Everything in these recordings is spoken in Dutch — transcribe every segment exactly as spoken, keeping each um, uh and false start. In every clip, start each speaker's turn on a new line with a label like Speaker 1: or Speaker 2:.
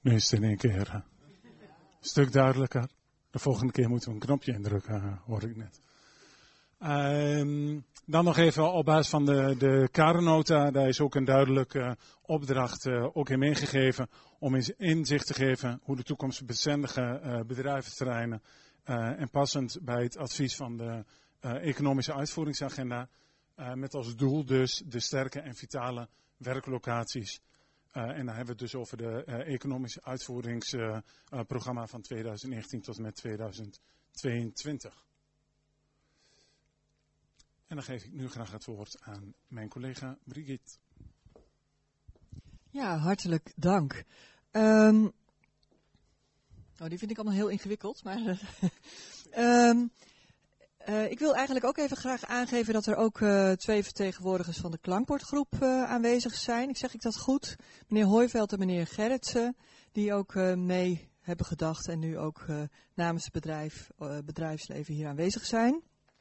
Speaker 1: Nu is het in één keer uh, een stuk duidelijker. De volgende keer moeten we een knopje indrukken, uh, hoor ik net. Um, dan nog even op basis van de, de kadernota. Daar is ook een duidelijke uh, opdracht uh, ook in meegegeven. Om eens inzicht te geven hoe de toekomstbestendige uh, bedrijventerreinen. Uh, en passend bij het advies van de uh, economische uitvoeringsagenda. Uh, met als doel dus de sterke en vitale werklocaties. Uh, en dan hebben we het dus over de uh, economische uitvoeringsprogramma uh, uh, van twintig negentien tot en met tweeduizend tweeëntwintig. En dan geef ik nu graag het woord aan mijn collega Brigitte.
Speaker 2: Ja, hartelijk dank. Um, oh, die vind ik allemaal heel ingewikkeld, maar um, uh, ik wil eigenlijk ook even graag aangeven dat er ook uh, twee vertegenwoordigers van de klankbordgroep uh, aanwezig zijn. Ik zeg ik dat goed? Meneer Hooiveld en meneer Gerritsen, die ook uh, mee hebben gedacht en nu ook uh, namens het bedrijf, uh, bedrijfsleven hier aanwezig zijn.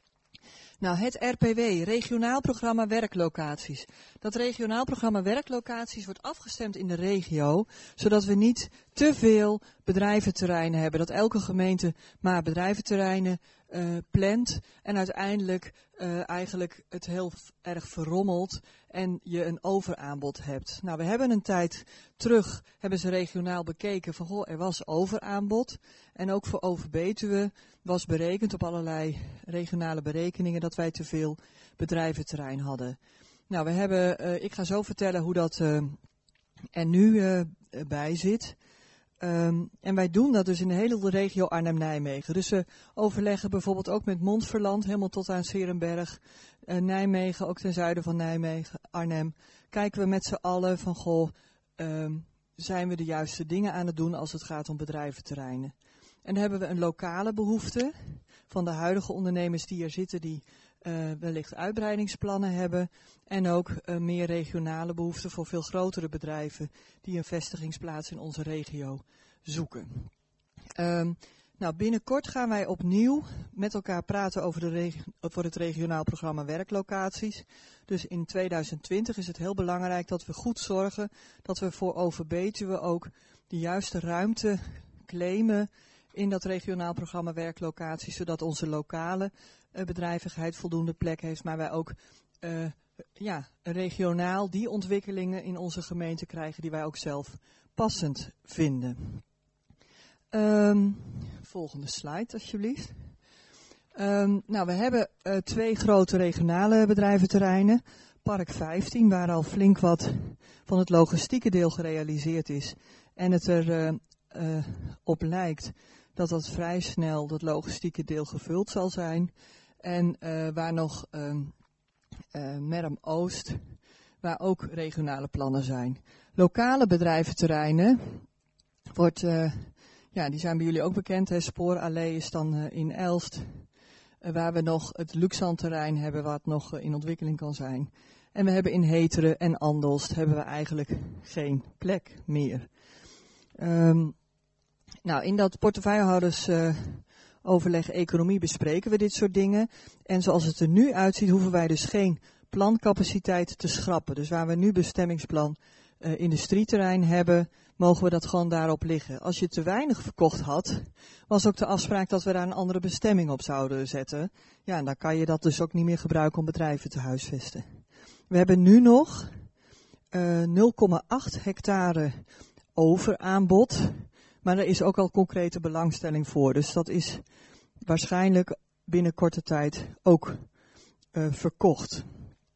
Speaker 2: Nou, het R P W, Regionaal Programma Werklocaties. Dat Regionaal Programma Werklocaties wordt afgestemd in de regio, zodat we niet te veel bedrijventerreinen hebben. Dat elke gemeente maar bedrijventerreinen uh, plant en uiteindelijk uh, eigenlijk het heel erg verrommelt en je een overaanbod hebt. Nou, we hebben een tijd terug, hebben ze regionaal bekeken van, goh, er was overaanbod. En ook voor Overbetuwe was berekend op allerlei regionale berekeningen dat wij te veel bedrijventerrein hadden. Nou, we hebben, uh, ik ga zo vertellen hoe dat uh, er nu uh, bij zit. Um, en wij doen dat dus in de hele regio Arnhem-Nijmegen. Dus we overleggen bijvoorbeeld ook met Montferland, helemaal tot aan 's Heerenberg, uh, Nijmegen, ook ten zuiden van Nijmegen, Arnhem. Kijken we met z'n allen van, goh, um, zijn we de juiste dingen aan het doen als het gaat om bedrijventerreinen. En dan hebben we een lokale behoefte van de huidige ondernemers die er zitten, die uh, wellicht uitbreidingsplannen hebben. En ook uh, meer regionale behoeften voor veel grotere bedrijven die een vestigingsplaats in onze regio zoeken. Um, nou, binnenkort gaan wij opnieuw met elkaar praten over, de regi- over het regionaal programma werklocaties. Dus in tweeduizend twintig is het heel belangrijk dat we goed zorgen dat we voor Overbetuwe ook de juiste ruimte claimen in dat regionaal programma werklocaties, zodat onze lokale uh, bedrijvigheid voldoende plek heeft, maar wij ook uh, ja, regionaal die ontwikkelingen in onze gemeente krijgen die wij ook zelf passend vinden. Um, volgende slide alsjeblieft. Um, nou, we hebben uh, twee grote regionale bedrijventerreinen. Park vijftien, waar al flink wat van het logistieke deel gerealiseerd is. En het er uh, uh, op lijkt dat dat vrij snel, dat logistieke deel, gevuld zal zijn. En uh, waar nog uh, uh, Merm Oost, waar ook regionale plannen zijn. Lokale bedrijventerreinen, wordt, uh, ja, die zijn bij jullie ook bekend. Hè? Spoorallee is dan uh, in Elst, uh, waar we nog het Luxanterrein hebben, wat nog uh, in ontwikkeling kan zijn. En we hebben in Heteren en Andelst hebben we eigenlijk geen plek meer. Um, Nou, in dat portefeuillehoudersoverleg uh, economie bespreken we dit soort dingen. En zoals het er nu uitziet, hoeven wij dus geen plancapaciteit te schrappen. Dus waar we nu bestemmingsplan uh, industrieterrein hebben, mogen we dat gewoon daarop liggen. Als je te weinig verkocht had, was ook de afspraak dat we daar een andere bestemming op zouden zetten. Ja, en dan kan je dat dus ook niet meer gebruiken om bedrijven te huisvesten. We hebben nu nog uh, nul komma acht hectare overaanbod. Maar er is ook al concrete belangstelling voor. Dus dat is waarschijnlijk binnen korte tijd ook uh, verkocht.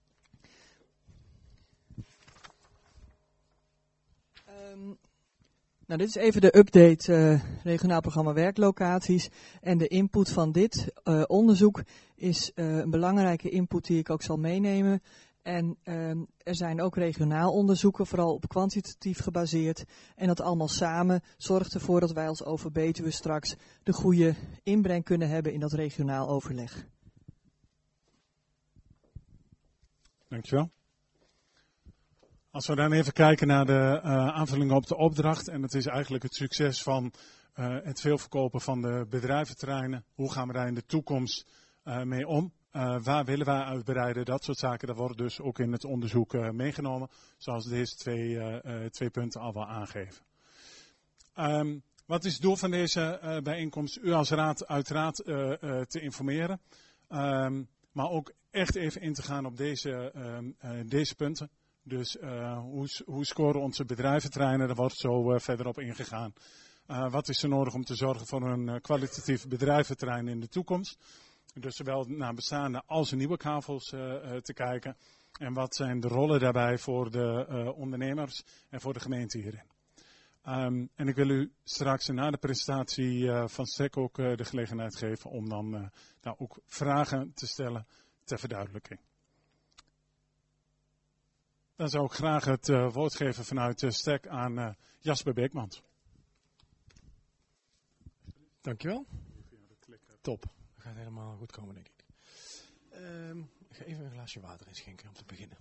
Speaker 2: Um, nou, dit is even de update uh, regionaal programma werklocaties. En de input van dit uh, onderzoek is uh, een belangrijke input die ik ook zal meenemen. En um, er zijn ook regionaal onderzoeken, vooral op kwantitatief gebaseerd. En dat allemaal samen zorgt ervoor dat wij als Overbetuwe straks de goede inbreng kunnen hebben in dat regionaal overleg.
Speaker 1: Dankjewel. Als we dan even kijken naar de uh, aanvullingen op de opdracht. En dat is eigenlijk het succes van uh, het veelverkopen van de bedrijventerreinen. Hoe gaan we daar in de toekomst uh, mee om? Uh, waar willen wij uitbreiden? Dat soort zaken, dat wordt dus ook in het onderzoek uh, meegenomen. Zoals deze twee, uh, uh, twee punten al wel aangeven. Um, wat is het doel van deze uh, bijeenkomst? U als raad uiteraard uh, uh, te informeren. Um, maar ook echt even in te gaan op deze, um, uh, deze punten. Dus uh, hoe, hoe scoren onze bedrijventerreinen? Daar wordt zo uh, verder op ingegaan. Uh, wat is er nodig om te zorgen voor een uh, kwalitatief bedrijventerrein in de toekomst? Dus zowel naar bestaande als nieuwe kavels uh, uh, te kijken. En wat zijn de rollen daarbij voor de uh, ondernemers en voor de gemeente hierin? Um, en ik wil u straks na de presentatie uh, van Stek ook uh, de gelegenheid geven om dan uh, nou, ook vragen te stellen ter verduidelijking. Dan zou ik graag het uh, woord geven vanuit uh, Stek aan uh, Jasper Beekmans.
Speaker 3: Dankjewel. Top. Dat gaat helemaal goed komen, denk ik. Um, ik ga even een glaasje water inschenken om te beginnen.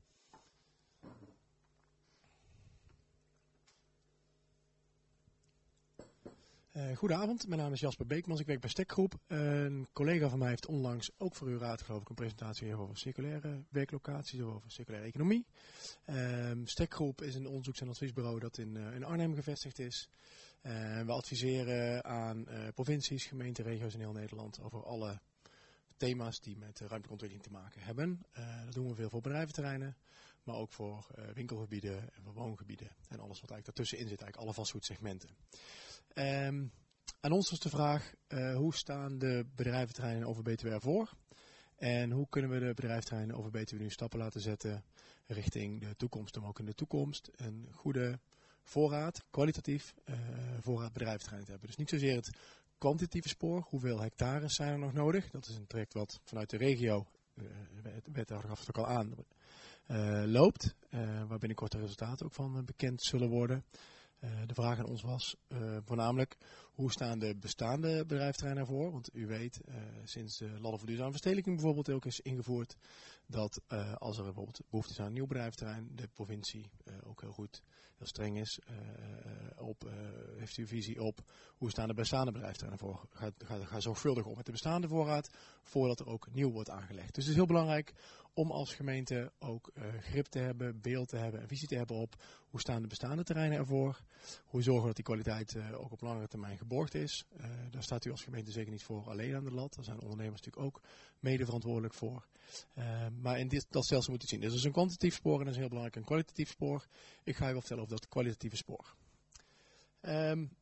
Speaker 3: Uh, goedenavond, mijn naam is Jasper Beekmans, ik werk bij Stekgroep. Uh, een collega van mij heeft onlangs ook voor uw raad geloof ik een presentatie gegeven over circulaire werklocaties, over circulaire economie. Uh, Stekgroep is een onderzoeks- en adviesbureau dat in, uh, in Arnhem gevestigd is. Uh, we adviseren aan uh, provincies, gemeenten, regio's in heel Nederland over alle thema's die met uh, ruimtelijke ontwikkeling te maken hebben. Uh, dat doen we veel voor bedrijventerreinen, maar ook voor uh, winkelgebieden en voor woongebieden en alles wat eigenlijk daartussenin zit, eigenlijk alle vastgoedsegmenten. Um, aan ons was de vraag, uh, hoe staan de bedrijventerreinen over B T W ervoor? En hoe kunnen we de bedrijventerreinen over B T W nu stappen laten zetten richting de toekomst, om ook in de toekomst een goede voorraad, kwalitatief uh, voorraad bedrijventerreinen te hebben. Dus niet zozeer het kwantitatieve spoor, hoeveel hectares zijn er nog nodig. Dat is een traject wat vanuit de regio, uh, de wethouder gaf het ook al aan, uh, loopt. Uh, waar binnenkort de resultaten ook van uh, bekend zullen worden. Uh, de vraag aan ons was uh, voornamelijk, hoe staan de bestaande bedrijventerreinen ervoor? Want u weet, uh, sinds de ladder voor duurzame verstedelijking bijvoorbeeld ook is ingevoerd, dat uh, als er bijvoorbeeld behoefte is aan een nieuw bedrijventerrein, de provincie uh, ook heel goed, heel streng is, uh, op, uh, heeft u visie op hoe staan de bestaande bedrijventerreinen ervoor? Ga, ga, ga zorgvuldig om met de bestaande voorraad, voordat er ook nieuw wordt aangelegd. Dus het is heel belangrijk om als gemeente ook uh, grip te hebben, beeld te hebben en visie te hebben op hoe staan de bestaande terreinen ervoor. Hoe zorgen we dat die kwaliteit uh, ook op langere termijn geborgd is. Uh, daar staat u als gemeente zeker niet voor alleen aan de lat. Daar zijn ondernemers natuurlijk ook mede verantwoordelijk voor. Uh, maar in dit, dat stelsel moet u zien. Dus er is een kwantitatief spoor en dat is heel belangrijk een kwalitatief spoor. Ik ga u wel vertellen over dat kwalitatieve spoor. Um,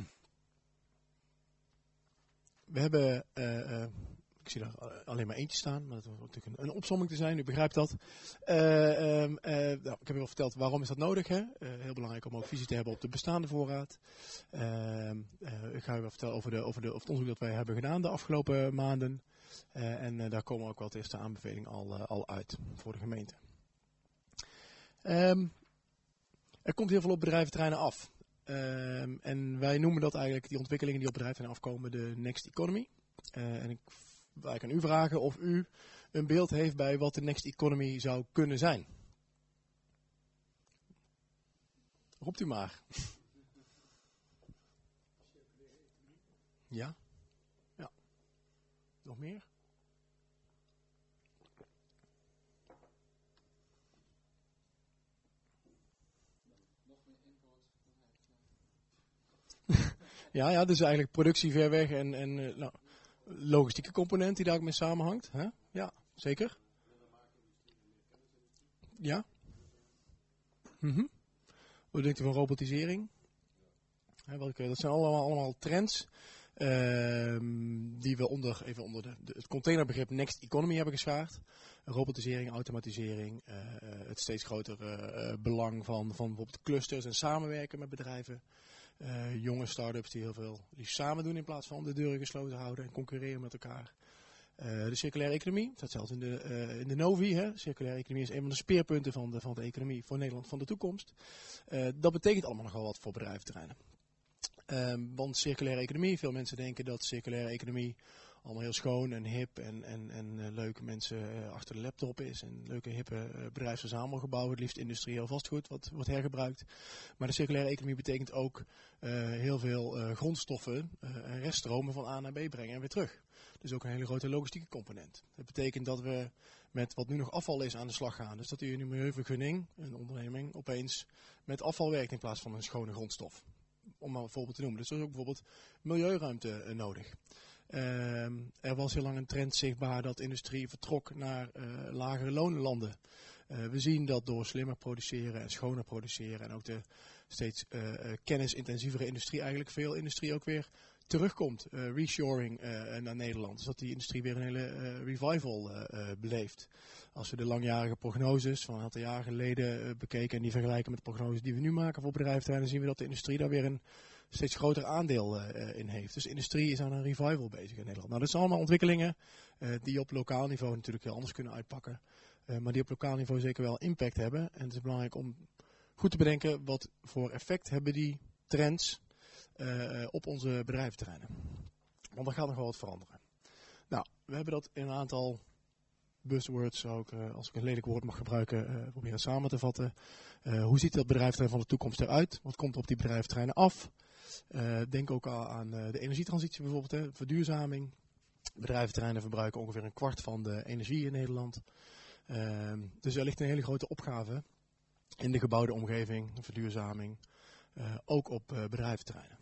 Speaker 3: we hebben... Uh, uh, Ik zie daar alleen maar eentje staan, maar dat hoeft natuurlijk een, een opsomming te zijn, u begrijpt dat. Uh, um, uh, nou, ik heb u al verteld waarom is dat nodig. Hè? Uh, heel belangrijk om ook visie te hebben op de bestaande voorraad. Uh, uh, ik ga u wel vertellen over, de, over, de, over het onderzoek dat wij hebben gedaan de afgelopen maanden. Uh, en uh, daar komen ook wel de eerste aanbevelingen al, uh, al uit voor de gemeente. Um, er komt heel veel op bedrijventerreinen af. Um, en wij noemen dat eigenlijk, die ontwikkelingen die op bedrijventerreinen afkomen, de Next Economy. Uh, en ik Ik kan u vragen of u een beeld heeft bij wat de next economy zou kunnen zijn. Roept u maar. Ja? Ja. Nog meer? ja, ja, dus eigenlijk productie ver weg en, en uh, nou, logistieke component die daar ook mee samenhangt. Hè? Ja, zeker. Ja. Mm-hmm. Wat denkt u van robotisering? Hè, welke, dat zijn allemaal, allemaal trends uh, die we onder, even onder de, de, het containerbegrip Next Economy hebben geschaard. Robotisering, automatisering, uh, het steeds grotere uh, belang van, van bijvoorbeeld clusters en samenwerken met bedrijven. Uh, jonge start-ups die heel veel die samen doen in plaats van de deuren gesloten houden en concurreren met elkaar. Uh, de circulaire economie, dat zelfs in de, uh, in de Novi. Hè. Circulaire economie is een van de speerpunten van de, van de economie voor Nederland van de toekomst. Uh, dat betekent allemaal nogal wat voor bedrijventerreinen. Uh, want circulaire economie, veel mensen denken dat circulaire economie allemaal heel schoon en hip en, en, en uh, leuke mensen uh, achter de laptop is. En leuke hippe uh, bedrijfsverzamelgebouwen, het liefst industrieel vastgoed, wat wordt hergebruikt. Maar de circulaire economie betekent ook uh, heel veel uh, grondstoffen uh, en reststromen van A naar B brengen en weer terug. Dus ook een hele grote logistieke component. Dat betekent dat we met wat nu nog afval is aan de slag gaan. Dus dat u in een milieuvergunning, een onderneming, opeens met afval werkt in plaats van een schone grondstof. om maar een voorbeeld te noemen. Dus er is ook bijvoorbeeld milieuruimte uh, nodig. Uh, er was heel lang een trend zichtbaar dat industrie vertrok naar uh, lagere lonenlanden. Uh, we zien dat door slimmer produceren en schoner produceren en ook de steeds uh, uh, kennisintensievere industrie, eigenlijk veel industrie ook weer terugkomt. Uh, reshoring uh, naar Nederland. Dus dat die industrie weer een hele uh, revival uh, uh, beleeft. Als we de langjarige prognoses van een aantal jaren geleden uh, bekeken en die vergelijken met de prognoses die we nu maken voor bedrijventerreinen, zien we dat de industrie daar weer een steeds groter aandeel uh, in heeft. Dus de industrie is aan een revival bezig in Nederland. Nou, dat zijn allemaal ontwikkelingen uh, die op lokaal niveau natuurlijk heel anders kunnen uitpakken. Uh, maar die op lokaal niveau zeker wel impact hebben. En het is belangrijk om goed te bedenken wat voor effect hebben die trends uh, op onze bedrijventerreinen. Want er gaat nog wel wat veranderen. Nou, we hebben dat in een aantal buzzwords, ook, uh, als ik een lelijk woord mag gebruiken, uh, proberen samen te vatten. Uh, hoe ziet dat bedrijventerrein van de toekomst eruit? Wat komt er op die bedrijventerreinen af? Uh, denk ook al aan uh, de energietransitie bijvoorbeeld, hè, verduurzaming. Bedrijventerreinen verbruiken ongeveer een kwart van de energie in Nederland. Uh, dus er ligt een hele grote opgave in de gebouwde omgeving, verduurzaming, uh, ook op uh, bedrijventerreinen.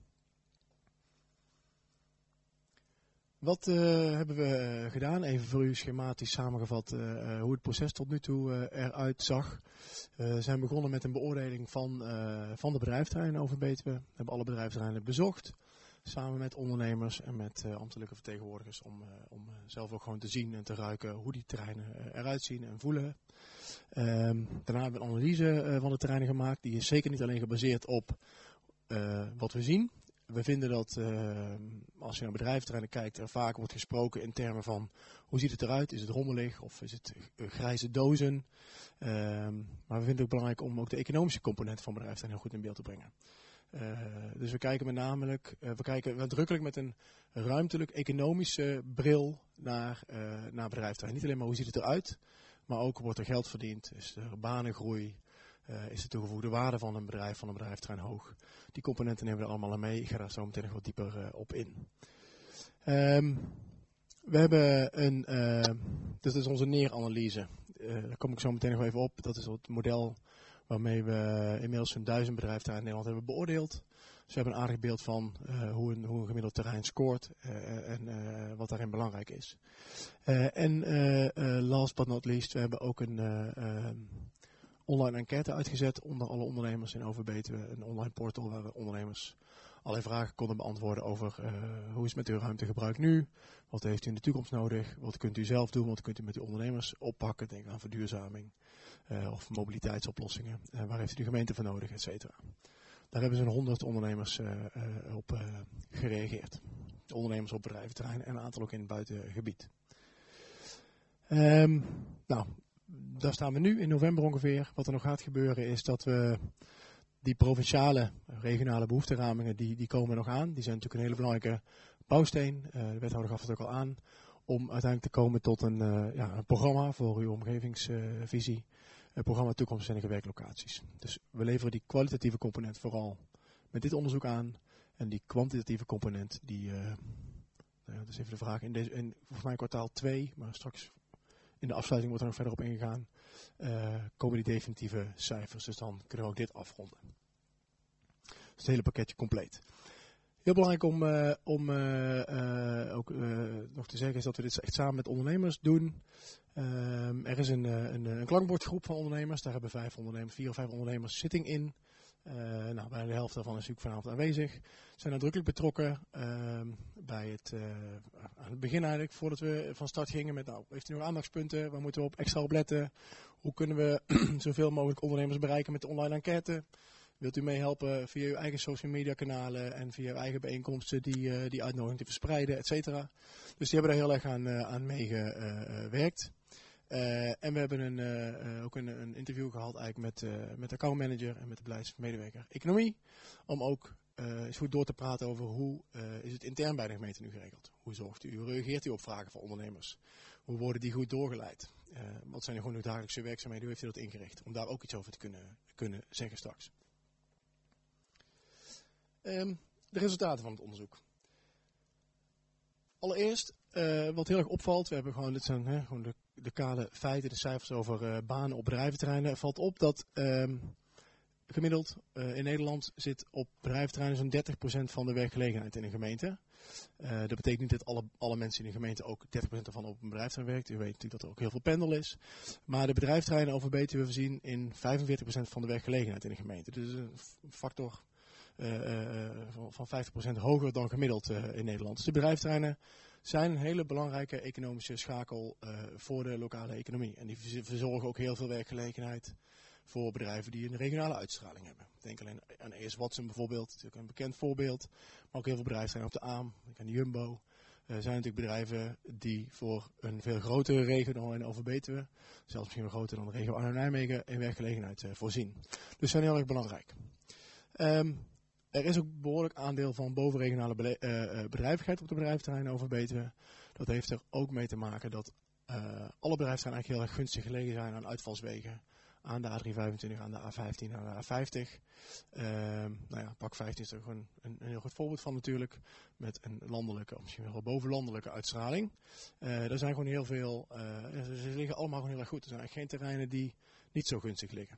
Speaker 3: Wat uh, hebben we uh, gedaan? Even voor u schematisch samengevat uh, uh, hoe het proces tot nu toe uh, eruit zag. Uh, we zijn begonnen met een beoordeling van, uh, van de bedrijventerreinen over Betuwe. We hebben alle bedrijventerreinen bezocht. Samen met ondernemers en met uh, ambtelijke vertegenwoordigers om, uh, om uh, zelf ook gewoon te zien en te ruiken hoe die terreinen uh, eruit zien en voelen. Um, daarna hebben we een analyse uh, van de terreinen gemaakt. Die is zeker niet alleen gebaseerd op uh, wat we zien. We vinden dat uh, als je naar bedrijventerreinen kijkt, er vaak wordt gesproken in termen van hoe ziet het eruit? Is het rommelig of is het uh, grijze dozen? Um, maar we vinden het ook belangrijk om ook de economische component van bedrijventerreinen heel goed in beeld te brengen. Uh, dus we kijken met namelijk, uh, we kijken nadrukkelijk met een ruimtelijk-economische bril naar, uh, naar bedrijventerrein. Niet alleen maar hoe ziet het eruit, maar ook wordt er geld verdiend, is er banengroei, uh, is de toegevoegde waarde van een bedrijf, van een bedrijventerrein hoog. Die componenten nemen we er allemaal aan mee. Ik ga daar zo meteen nog wat dieper uh, op in. Um, we hebben een, uh, dit is onze neeranalyse. Uh, daar kom ik zo meteen nog even op. Dat is het model waarmee we inmiddels zo'n duizend bedrijventerreinen in Nederland hebben beoordeeld. Dus we hebben een aardig beeld van uh, hoe, een, hoe een gemiddeld terrein scoort uh, en uh, wat daarin belangrijk is. Uh, en uh, uh, last but not least, we hebben ook een uh, uh, online enquête uitgezet onder alle ondernemers in Overbetuwe. Een online portal waar we ondernemers allerlei vragen konden beantwoorden over uh, hoe is het met uw ruimtegebruik nu? Wat heeft u in de toekomst nodig? Wat kunt u zelf doen? Wat kunt u met uw ondernemers oppakken? Denk aan verduurzaming uh, of mobiliteitsoplossingen. Uh, waar heeft u de gemeente voor nodig, et cetera. Daar hebben zo'n honderd ondernemers uh, uh, op uh, gereageerd. Ondernemers op bedrijventerreinen en een aantal ook in het buitengebied. Um, nou, daar staan we nu in november ongeveer. Wat er nog gaat gebeuren is dat we die provinciale, regionale behoefteramingen, die, die komen nog aan. Die zijn natuurlijk een hele belangrijke bouwsteen. Uh, de wethouder gaf het ook al aan. Om uiteindelijk te komen tot een, uh, ja, een programma voor uw omgevingsvisie. Uh, een programma toekomstbestendige werklocaties. Dus we leveren die kwalitatieve component vooral met dit onderzoek aan. En die kwantitatieve component, die, uh, nou ja, dat is even de vraag, in, deze, in volgens mij kwartaal twee, maar straks in de afsluiting wordt er nog verder op ingegaan, uh, komen die definitieve cijfers. Dus dan kunnen we ook dit afronden. Dus het hele pakketje compleet. Heel belangrijk om, uh, om uh, uh, ook uh, nog te zeggen is dat we dit echt samen met ondernemers doen. Um, er is een, een, een klankbordgroep van ondernemers. Daar hebben vijf ondernemers, vier of vijf ondernemers zitting in. Uh, nou, bijna de helft daarvan is natuurlijk vanavond aanwezig. Zijn nadrukkelijk betrokken uh, bij het, uh, aan het begin eigenlijk, voordat we van start gingen met, nou, heeft u nog aandachtspunten? Waar moeten we op extra op letten? Hoe kunnen we zoveel mogelijk ondernemers bereiken met de online enquête? Wilt u meehelpen via uw eigen social media kanalen en via uw eigen bijeenkomsten die, uh, die uitnodiging te verspreiden, et cetera. Dus die hebben daar heel erg aan, uh, aan meegewerkt. Uh, en we hebben een, uh, uh, ook een, een interview gehad eigenlijk met, uh, met de accountmanager en met de beleidsmedewerker economie. Om ook uh, eens goed door te praten over hoe uh, is het intern bij de gemeente nu geregeld. Hoe zorgt u, hoe reageert u op vragen van ondernemers? Hoe worden die goed doorgeleid? Uh, wat zijn er gewoon de dagelijkse werkzaamheden? Hoe heeft u dat ingericht? Om daar ook iets over te kunnen, kunnen zeggen straks. Um, de resultaten van het onderzoek. Allereerst, uh, wat heel erg opvalt, we hebben gewoon, dit zijn hè, gewoon de, de kale feiten, de cijfers over uh, banen op bedrijventerreinen. Het valt op dat um, gemiddeld uh, in Nederland zit op bedrijventerreinen zo'n dertig procent van de werkgelegenheid in een gemeente. Uh, dat betekent niet dat alle, alle mensen in een gemeente ook dertig procent ervan op een bedrijfsterrein werkt. U weet natuurlijk dat er ook heel veel pendel is. Maar de bedrijventerreinen over Betuwe voorzien in vijfenveertig procent van de werkgelegenheid in een gemeente. Dus een factor uh, uh, van, van vijftig procent hoger dan gemiddeld uh, in Nederland. Dus de bedrijventerreinen zijn een hele belangrijke economische schakel uh, voor de lokale economie. En die verzorgen ook heel veel werkgelegenheid voor bedrijven die een regionale uitstraling hebben. Denk alleen aan E S Watson bijvoorbeeld, natuurlijk een bekend voorbeeld. Maar ook heel veel bedrijven zijn op de Aam, denk aan de Jumbo. Uh, zijn natuurlijk bedrijven die voor een veel grotere regio dan alleen over Betuwe, zelfs misschien wel groter dan de regio Arnhem-Nijmegen, in werkgelegenheid uh, voorzien. Dus zijn heel erg belangrijk. Um, er is ook een behoorlijk aandeel van bovenregionale bele- uh, bedrijvigheid op de bedrijventerreinen over Betuwe. Dat heeft er ook mee te maken dat uh, alle bedrijventerreinen eigenlijk heel erg gunstig gelegen zijn aan uitvalswegen. Aan de A driehonderdvijfentwintig, aan de A vijftien, aan de A vijftig. Uh, nou ja, pak vijftien is er gewoon een, een heel goed voorbeeld van natuurlijk. Met een landelijke, of misschien wel bovenlandelijke uitstraling. Uh, er zijn gewoon heel veel, uh, ze liggen allemaal gewoon heel erg goed. Er zijn eigenlijk geen terreinen die niet zo gunstig liggen.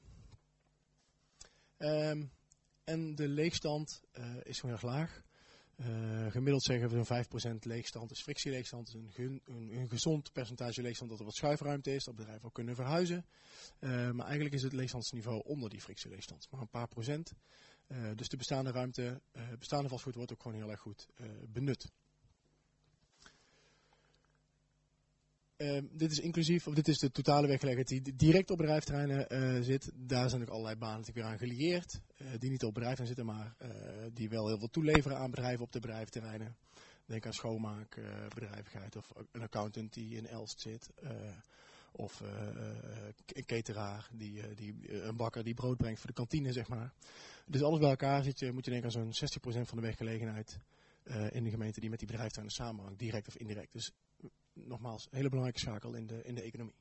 Speaker 3: Um, en de leegstand uh, is gewoon erg laag. Uh, gemiddeld zeggen we zo'n vijf procent leegstand is frictieleegstand. Dus een, gun, een, een gezond percentage leegstand dat er wat schuifruimte is, dat bedrijven ook kunnen verhuizen. Uh, maar eigenlijk is het leegstandsniveau onder die frictieleegstand, maar een paar procent. Uh, dus de bestaande ruimte, uh, bestaande vastgoed wordt ook gewoon heel erg goed uh, benut. Uh, dit is inclusief, of dit is de totale werkgelegenheid die direct op bedrijventerreinen uh, zit. Daar zijn ook allerlei banen natuurlijk weer aan gelieerd. Uh, die niet op bedrijven zitten, maar uh, die wel heel veel toeleveren aan bedrijven op de bedrijventerreinen. Denk aan schoonmaakbedrijvigheid uh, of een accountant die in Elst zit. Uh, of uh, een cateraar, die, uh, die, uh, een bakker die brood brengt voor de kantine, zeg maar. Dus alles bij elkaar zit je, moet je denken aan zo'n zestig procent van de werkgelegenheid uh, in de gemeente die met die bedrijventerreinen samenhangt, direct of indirect. Dus nogmaals, een hele belangrijke schakel in de, in de economie.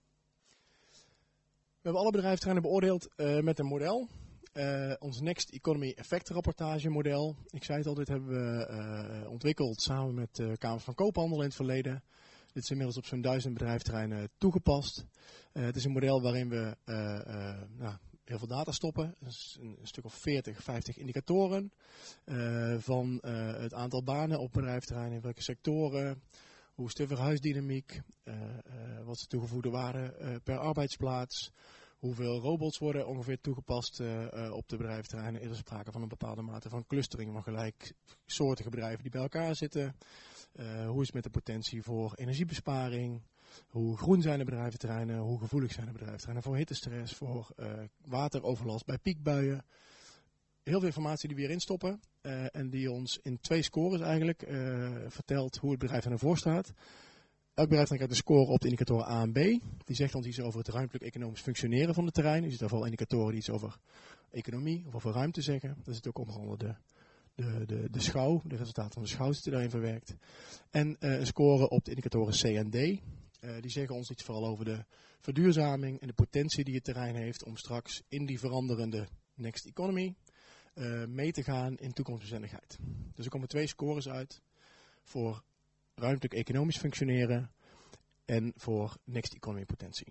Speaker 3: We hebben alle bedrijventerreinen beoordeeld uh, met een model. Uh, ons Next Economy Effect rapportage model. Ik zei het al, dit hebben we uh, ontwikkeld samen met de uh, Kamers van Koophandel in het verleden. Dit is inmiddels op zo'n duizend bedrijventerreinen toegepast. Uh, het is een model waarin we uh, uh, nou, heel veel data stoppen. Dus een, een stuk of veertig, vijftig indicatoren. Uh, van uh, het aantal banen op bedrijventerreinen, in welke sectoren. Hoe is de verhuisdynamiek? Uh, uh, wat is de toegevoegde waarde uh, per arbeidsplaats? Hoeveel robots worden ongeveer toegepast uh, uh, op de bedrijventerreinen? Is er sprake van een bepaalde mate van clustering van gelijksoortige bedrijven die bij elkaar zitten? Uh, hoe is het met de potentie voor energiebesparing? Hoe groen zijn de bedrijventerreinen? Hoe gevoelig zijn de bedrijventerreinen voor hittestress, voor uh, wateroverlast bij piekbuien? Heel veel informatie die we hierin stoppen uh, en die ons in twee scores eigenlijk uh, vertelt hoe het bedrijf er naar voor staat. Elk bedrijf krijgt een score op de indicatoren A en B. Die zegt ons iets over het ruimtelijk economisch functioneren van het terrein. Je ziet daar vooral indicatoren die iets over economie of over ruimte zeggen. Daar zit ook onder andere de, de, de, de schouw, de resultaten van de schouw zitten daarin verwerkt. En uh, een score op de indicatoren C en D. Uh, die zeggen ons iets vooral over de verduurzaming en de potentie die het terrein heeft om straks in die veranderende Next Economy Uh, mee te gaan in toekomstbestendigheid. Dus er komen twee scores uit voor ruimtelijk economisch functioneren en voor Next Economy potentie.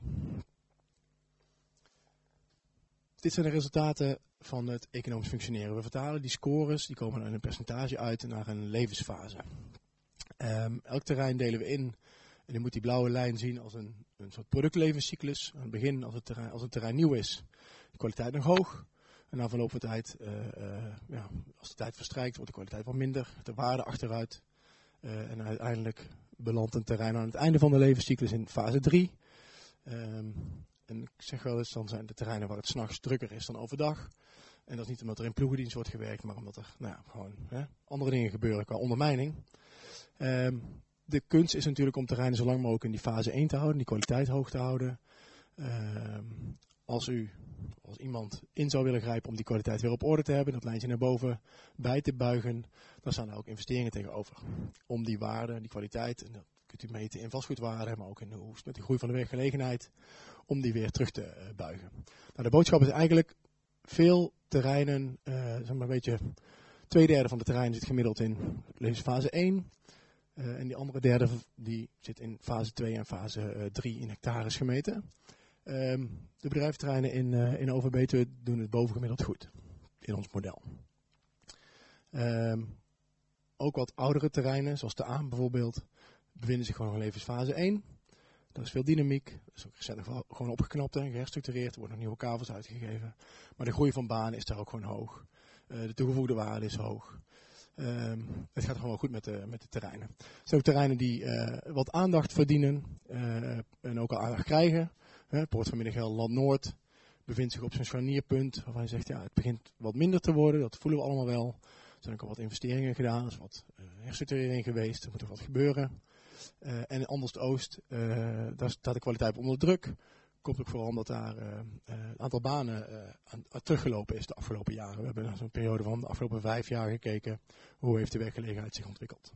Speaker 3: Dit zijn de resultaten van het economisch functioneren. We vertalen die scores, die komen in een percentage uit naar een levensfase. Um, elk terrein delen we in en je moet die blauwe lijn zien als een, een soort productlevenscyclus. Aan het begin, als het terrein, als het terrein nieuw is, de kwaliteit nog hoog. En na verloop van tijd, uh, uh, ja, als de tijd verstrijkt, wordt de kwaliteit wat minder, de waarde achteruit. Uh, en uiteindelijk belandt een terrein aan het einde van de levenscyclus in fase drie. Um, en ik zeg wel eens, dan zijn de terreinen waar het 's nachts drukker is dan overdag. En dat is niet omdat er in ploegendienst wordt gewerkt, maar omdat er nou ja, gewoon hè, andere dingen gebeuren qua ondermijning. Um, de kunst is natuurlijk om terreinen zo lang mogelijk in die fase één te houden, die kwaliteit hoog te houden. Um, als u als iemand in zou willen grijpen om die kwaliteit weer op orde te hebben, dat lijntje naar boven bij te buigen, dan staan er ook investeringen tegenover. Om die waarde, die kwaliteit, en dat kunt u meten in vastgoedwaarde, maar ook in hoe met de groei van de werkgelegenheid, om die weer terug te uh, buigen. Nou, de boodschap is eigenlijk veel terreinen, uh, zeg maar een beetje, twee derde van de terreinen zit gemiddeld in levensfase één. Uh, en die andere derde die zit in fase twee en fase uh, drie in hectares gemeten. Um, de bedrijventerreinen in, uh, in Over Betuwe doen het bovengemiddeld goed. in ons model. Um, ook wat oudere terreinen, zoals de Aam bijvoorbeeld, bevinden zich gewoon in levensfase één. Er is veel dynamiek, dat is ook recent nog gewoon opgeknapt en geherstructureerd, er worden nog nieuwe kavels uitgegeven. Maar de groei van banen is daar ook gewoon hoog. Uh, de toegevoegde waarde is hoog. Um, het gaat gewoon wel goed met de, met de terreinen. Er zijn ook terreinen die uh, wat aandacht verdienen uh, en ook al aandacht krijgen. Uh, Poort van Middengel, Land Noord, bevindt zich op zijn scharnierpunt waarvan je zegt, ja, het begint wat minder te worden, dat voelen we allemaal wel. Er zijn ook al wat investeringen gedaan, er is wat uh, herstructurering geweest, er moet nog wat gebeuren. Uh, en in Anderst Oost, uh, daar staat de kwaliteit onder druk. Komt ook vooral omdat daar uh, uh, een aantal banen uh, aan, aan teruggelopen is de afgelopen jaren. We hebben naar zo'n periode van de afgelopen vijf jaar gekeken. Hoe heeft de werkgelegenheid zich ontwikkeld?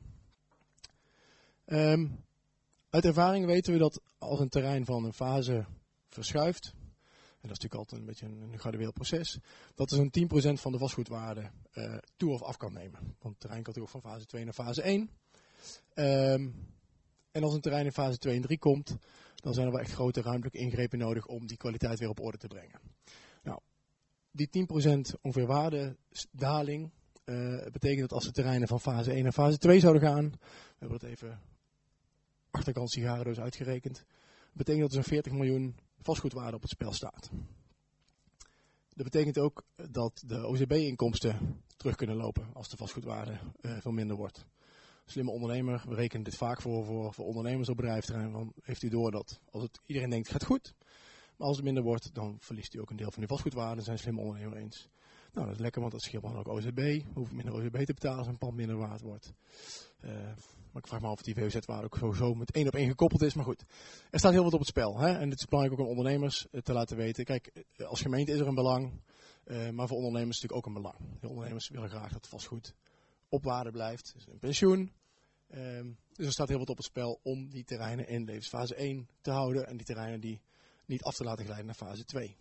Speaker 3: Um, uit ervaring weten we dat als een terrein van een fase verschuift, en dat is natuurlijk altijd een beetje een, een gradueel proces, dat er zo'n tien procent van de vastgoedwaarde uh, toe of af kan nemen. Want het terrein kan natuurlijk ook van fase twee naar fase één. Um, en als een terrein in fase twee en drie komt, dan zijn er wel echt grote ruimtelijke ingrepen nodig om die kwaliteit weer op orde te brengen. Nou, die tien procent ongeveer waardedaling uh, betekent dat als de terreinen van fase één naar fase twee zouden gaan, we hebben dat even achterkant sigarendoos uitgerekend, betekent dat er zo'n veertig miljoen vastgoedwaarde op het spel staat. Dat betekent ook dat de O C B-inkomsten terug kunnen lopen als de vastgoedwaarde uh, veel minder wordt. Slimme ondernemer, we rekenen dit vaak voor, voor, voor ondernemers op bedrijfsterrein. Van, heeft u door dat als het, iedereen denkt het gaat goed, maar als het minder wordt, dan verliest u ook een deel van die vastgoedwaarde. Zijn slimme ondernemer eens. Nou, dat is lekker, want dat scheelt dan ook O C B. We hoeven minder O C B te betalen als een pand minder waard wordt. Uh, maar ik vraag me af of die W O Z-waarde ook sowieso met één op één gekoppeld is. Maar goed, er staat heel wat op het spel. Hè? En het is belangrijk ook om ondernemers uh, te laten weten. Kijk, als gemeente is er een belang, uh, maar voor ondernemers is het natuurlijk ook een belang. De ondernemers willen graag dat het vastgoed op waarde blijft. Dus een pensioen. Um, dus er staat heel wat op het spel om die terreinen in levensfase één te houden. En die terreinen die niet af te laten glijden naar fase twee.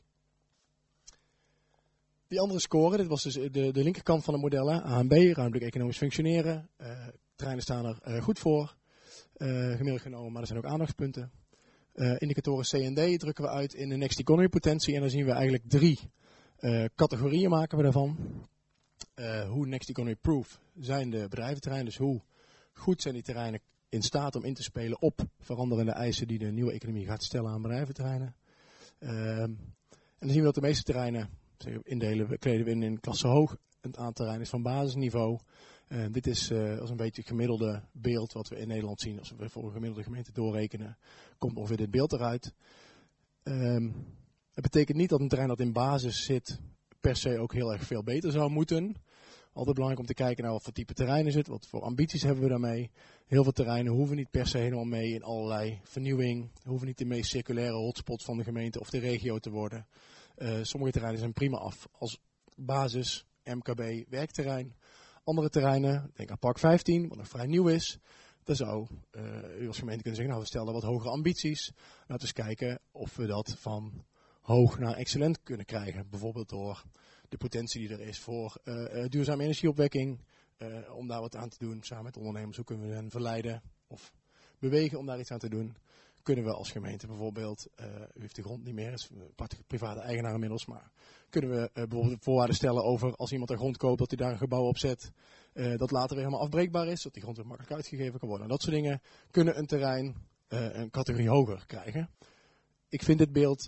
Speaker 3: Die andere score, dit was dus de, de linkerkant van het model. Hè. A en B, ruimtelijk economisch functioneren. Uh, terreinen staan er uh, goed voor. Uh, gemiddeld genomen, maar er zijn ook aandachtspunten. Uh, indicatoren C en D drukken we uit in de Next Economy potentie. En dan zien we eigenlijk drie uh, categorieën maken we daarvan. Uh, hoe Next Economy Proof zijn de bedrijventerreinen. Dus hoe goed zijn die terreinen in staat om in te spelen op veranderende eisen die de nieuwe economie gaat stellen aan bedrijventerreinen. Uh, en dan zien we dat de meeste terreinen indelen we, kleden we in in klasse hoog. Een aantal terreinen is van basisniveau. Uh, dit is uh, als een beetje het gemiddelde beeld wat we in Nederland zien. Als we voor een gemiddelde gemeente doorrekenen, komt ongeveer dit beeld eruit. Um, het betekent niet dat een terrein dat in basis zit per se ook heel erg veel beter zou moeten. Altijd belangrijk om te kijken naar wat voor type terrein is het, wat voor ambities hebben we daarmee. Heel veel terreinen hoeven niet per se helemaal mee in allerlei vernieuwing. Hoeven niet de meest circulaire hotspot van de gemeente of de regio te worden. Uh, sommige terreinen zijn prima af als basis, M K B, werkterrein. Andere terreinen, denk aan Park vijftien, wat nog vrij nieuw is. Daar zou uh, u als gemeente kunnen zeggen, nou we stellen wat hogere ambities. Laten we eens kijken of we dat van hoog naar excellent kunnen krijgen. Bijvoorbeeld door de potentie die er is voor uh, uh, duurzame energieopwekking. Uh, om daar wat aan te doen samen met ondernemers. Hoe kunnen we hen verleiden of bewegen om daar iets aan te doen. Kunnen we als gemeente bijvoorbeeld, uh, u heeft de grond niet meer, is een private eigenaar inmiddels, maar kunnen we uh, bijvoorbeeld voorwaarden stellen over als iemand een grond koopt, dat hij daar een gebouw op zet, uh, dat later weer helemaal afbreekbaar is, dat die grond weer makkelijk uitgegeven kan worden. En dat soort dingen kunnen een terrein uh, een categorie hoger krijgen. Ik vind dit beeld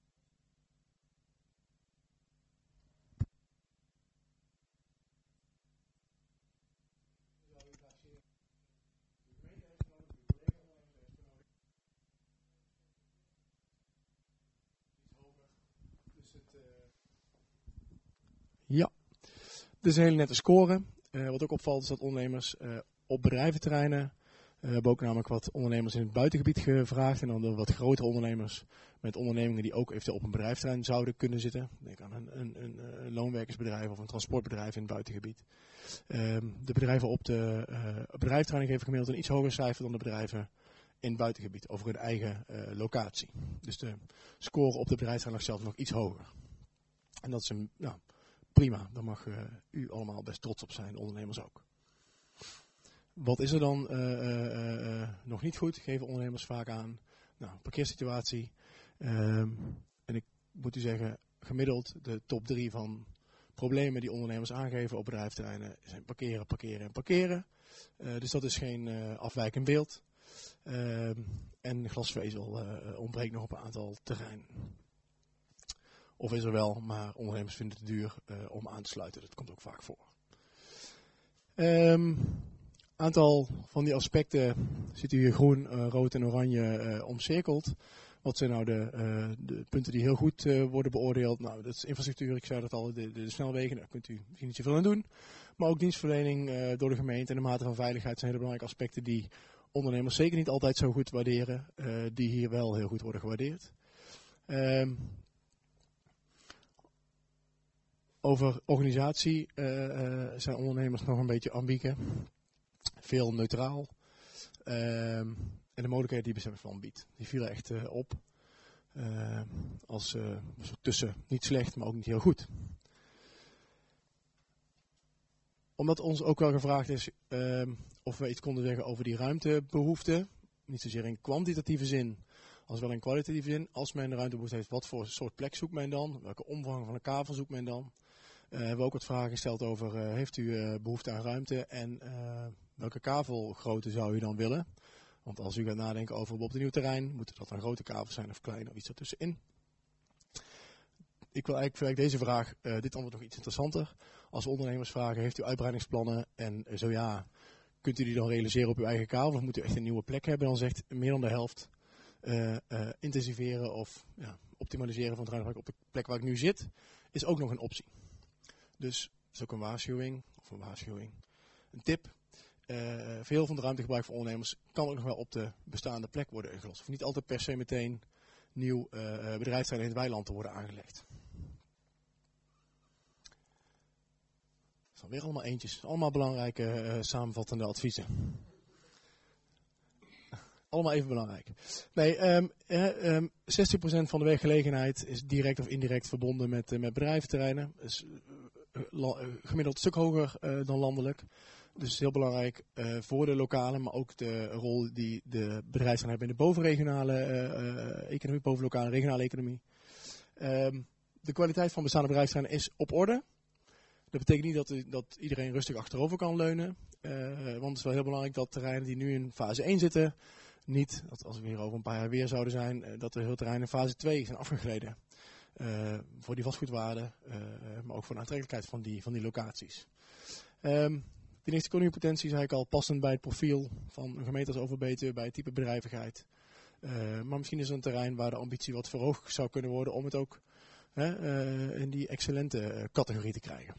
Speaker 3: Ja, dit is een hele nette score. Uh, wat ook opvalt is dat ondernemers uh, op bedrijventerreinen, uh, we hebben ook namelijk wat ondernemers in het buitengebied gevraagd en dan de wat grotere ondernemers met ondernemingen die ook eventueel op een bedrijventerrein zouden kunnen zitten. Denk aan een, een, een, een loonwerkersbedrijf of een transportbedrijf in het buitengebied. Uh, de bedrijven op de uh, bedrijventerreinen geven gemiddeld een iets hoger cijfer dan de bedrijven in het buitengebied over hun eigen uh, locatie. Dus de score op de bedrijventerrein lag zelfs nog iets hoger. En dat is een, nou, prima, daar mag uh, u allemaal best trots op zijn, ondernemers ook. Wat is er dan uh, uh, uh, nog niet goed? Geven ondernemers vaak aan. Nou, parkeersituatie. Um, en ik moet u zeggen, gemiddeld de top drie van problemen die ondernemers aangeven op bedrijfsterreinen zijn parkeren, parkeren en parkeren. Uh, dus dat is geen uh, afwijkend beeld. Uh, en glasvezel uh, ontbreekt nog op een aantal terreinen. Of is er wel, maar ondernemers vinden het te duur uh, om aan te sluiten. Dat komt ook vaak voor. Een um, aantal van die aspecten zit hier groen, uh, rood en oranje uh, omcirkeld. Wat zijn nou de, uh, de punten die heel goed uh, worden beoordeeld? Nou, dat is infrastructuur, ik zei dat al, de, de, de snelwegen, daar kunt u misschien niet zoveel aan doen. Maar ook dienstverlening uh, door de gemeente en de mate van veiligheid zijn hele belangrijke aspecten die ondernemers zeker niet altijd zo goed waarderen, uh, die hier wel heel goed worden gewaardeerd. Um, over organisatie uh, uh, zijn ondernemers nog een beetje ambieke, veel neutraal. Um, En de mogelijkheden die bestemmingsplan biedt. Die vielen echt uh, op. Uh, als uh, tussen niet slecht, maar ook niet heel goed. Omdat ons ook wel gevraagd is uh, of we iets konden zeggen over die ruimtebehoeften. Niet zozeer in kwantitatieve zin, als wel in kwalitatieve zin. Als men een ruimtebehoefte heeft, wat voor soort plek zoekt men dan? Welke omvang van een kavel zoekt men dan? Uh, hebben we ook wat vragen gesteld over, uh, heeft u uh, behoefte aan ruimte? En uh, welke kavelgrootte zou u dan willen? Want als u gaat nadenken over bijvoorbeeld een nieuw terrein, moeten dat dan grote kavels zijn of kleine of iets ertussenin. Ik wil eigenlijk vanuit deze vraag, uh, dit antwoord nog iets interessanter. Als ondernemers vragen, heeft u uitbreidingsplannen en uh, zo ja, kunt u die dan realiseren op uw eigen kavel of moet u echt een nieuwe plek hebben? Dan zegt meer dan de helft uh, uh, intensiveren of ja, optimaliseren van het ruimtegebruik op de plek waar ik nu zit, is ook nog een optie. Dus dat is ook een waarschuwing, of een waarschuwing, een tip. Uh, veel van de ruimtegebruik voor ondernemers kan ook nog wel op de bestaande plek worden ingelost. Of niet altijd per se meteen nieuw uh, bedrijfsterrein in het weiland te worden aangelegd. Dat zijn weer allemaal eentjes. Allemaal belangrijke uh, samenvattende adviezen. Allemaal even belangrijk. Nee, um, uh, um, zestig procent van de werkgelegenheid is direct of indirect verbonden met, uh, met bedrijfsterreinen. Dus uh, la, uh, gemiddeld een stuk hoger uh, dan landelijk. Dus het is heel belangrijk uh, voor de lokale, maar ook de rol die de bedrijven hebben in de bovenregionale uh, uh, economie, bovenlokale regionale economie. Um, de kwaliteit van bestaande bedrijfsterreinen is op orde. Dat betekent niet dat, dat iedereen rustig achterover kan leunen. Uh, want het is wel heel belangrijk dat terreinen die nu in fase één zitten, niet, dat als we hier over een paar jaar weer zouden zijn, uh, dat de heel terreinen in fase twee zijn afgegleden. Uh, voor die vastgoedwaarde, uh, maar ook voor de aantrekkelijkheid van die, van die locaties. Um, Die eerste economiepotentie is eigenlijk al passend bij het profiel van een gemeente als Overbetuwe, bij het type bedrijvigheid. Uh, maar misschien is er een terrein waar de ambitie wat verhoogd zou kunnen worden om het ook hè, uh, in die excellente uh, categorie te krijgen.